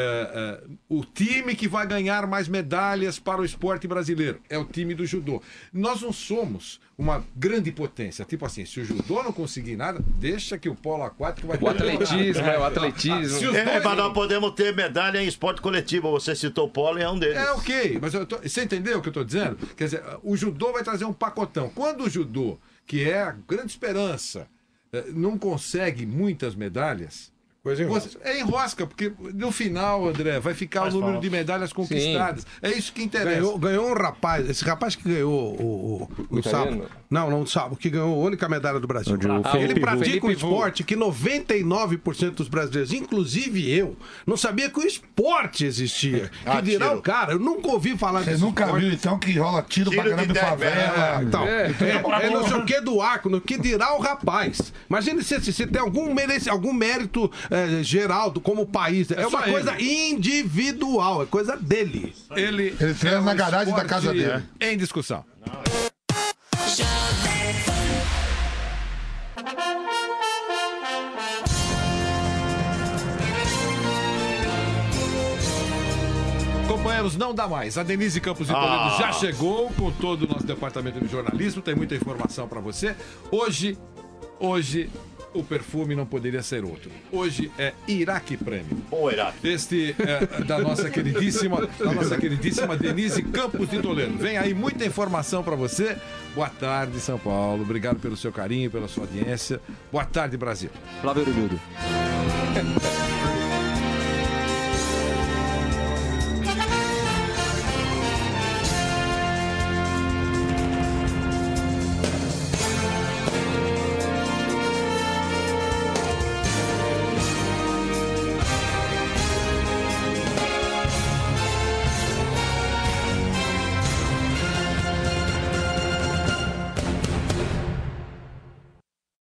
o time que vai ganhar mais medalhas para o esporte brasileiro é o time do judô. Nós não somos uma grande potência. Tipo assim, se o judô não conseguir nada, deixa que o polo aquático vai... O atletismo. Mas nós podemos ter medalha em esporte coletivo. Você citou o polo e é um deles. Ok. Mas você entendeu o que eu estou dizendo? Quer dizer, o judô vai trazer um pacotão. Quando o judô, que é a grande esperança, não consegue muitas medalhas... enrosca, porque no final, André, vai ficar o número de medalhas conquistadas. Sim. É isso que interessa. Ganhou um rapaz, esse rapaz que ganhou o sábado. Não, sábado, que ganhou a única medalha do Brasil. Ele pratica um esporte que 99% dos brasileiros, inclusive eu, não sabia que o esporte existia. Que dirá o cara, eu nunca ouvi falar disso. Você nunca viu, então, que rola tiro pra caramba de favela. Então, não sei o que do arco, no que dirá o rapaz. Imagina se tem algum mérito geral, como país. É uma coisa individual, é coisa dele. Ele treina na garagem da casa dele. Em discussão. Companheiros, não dá mais. A Denise Campos de Toledo já chegou com todo o nosso departamento de jornalismo. Tem muita informação para você. Hoje o perfume não poderia ser outro. Hoje é Iraque Prêmio. Bom, Iraque. Este é da nossa queridíssima Denise Campos de Toledo. Vem aí muita informação para você. Boa tarde, São Paulo. Obrigado pelo seu carinho, pela sua audiência. Boa tarde, Brasil. Flávio Euribildo.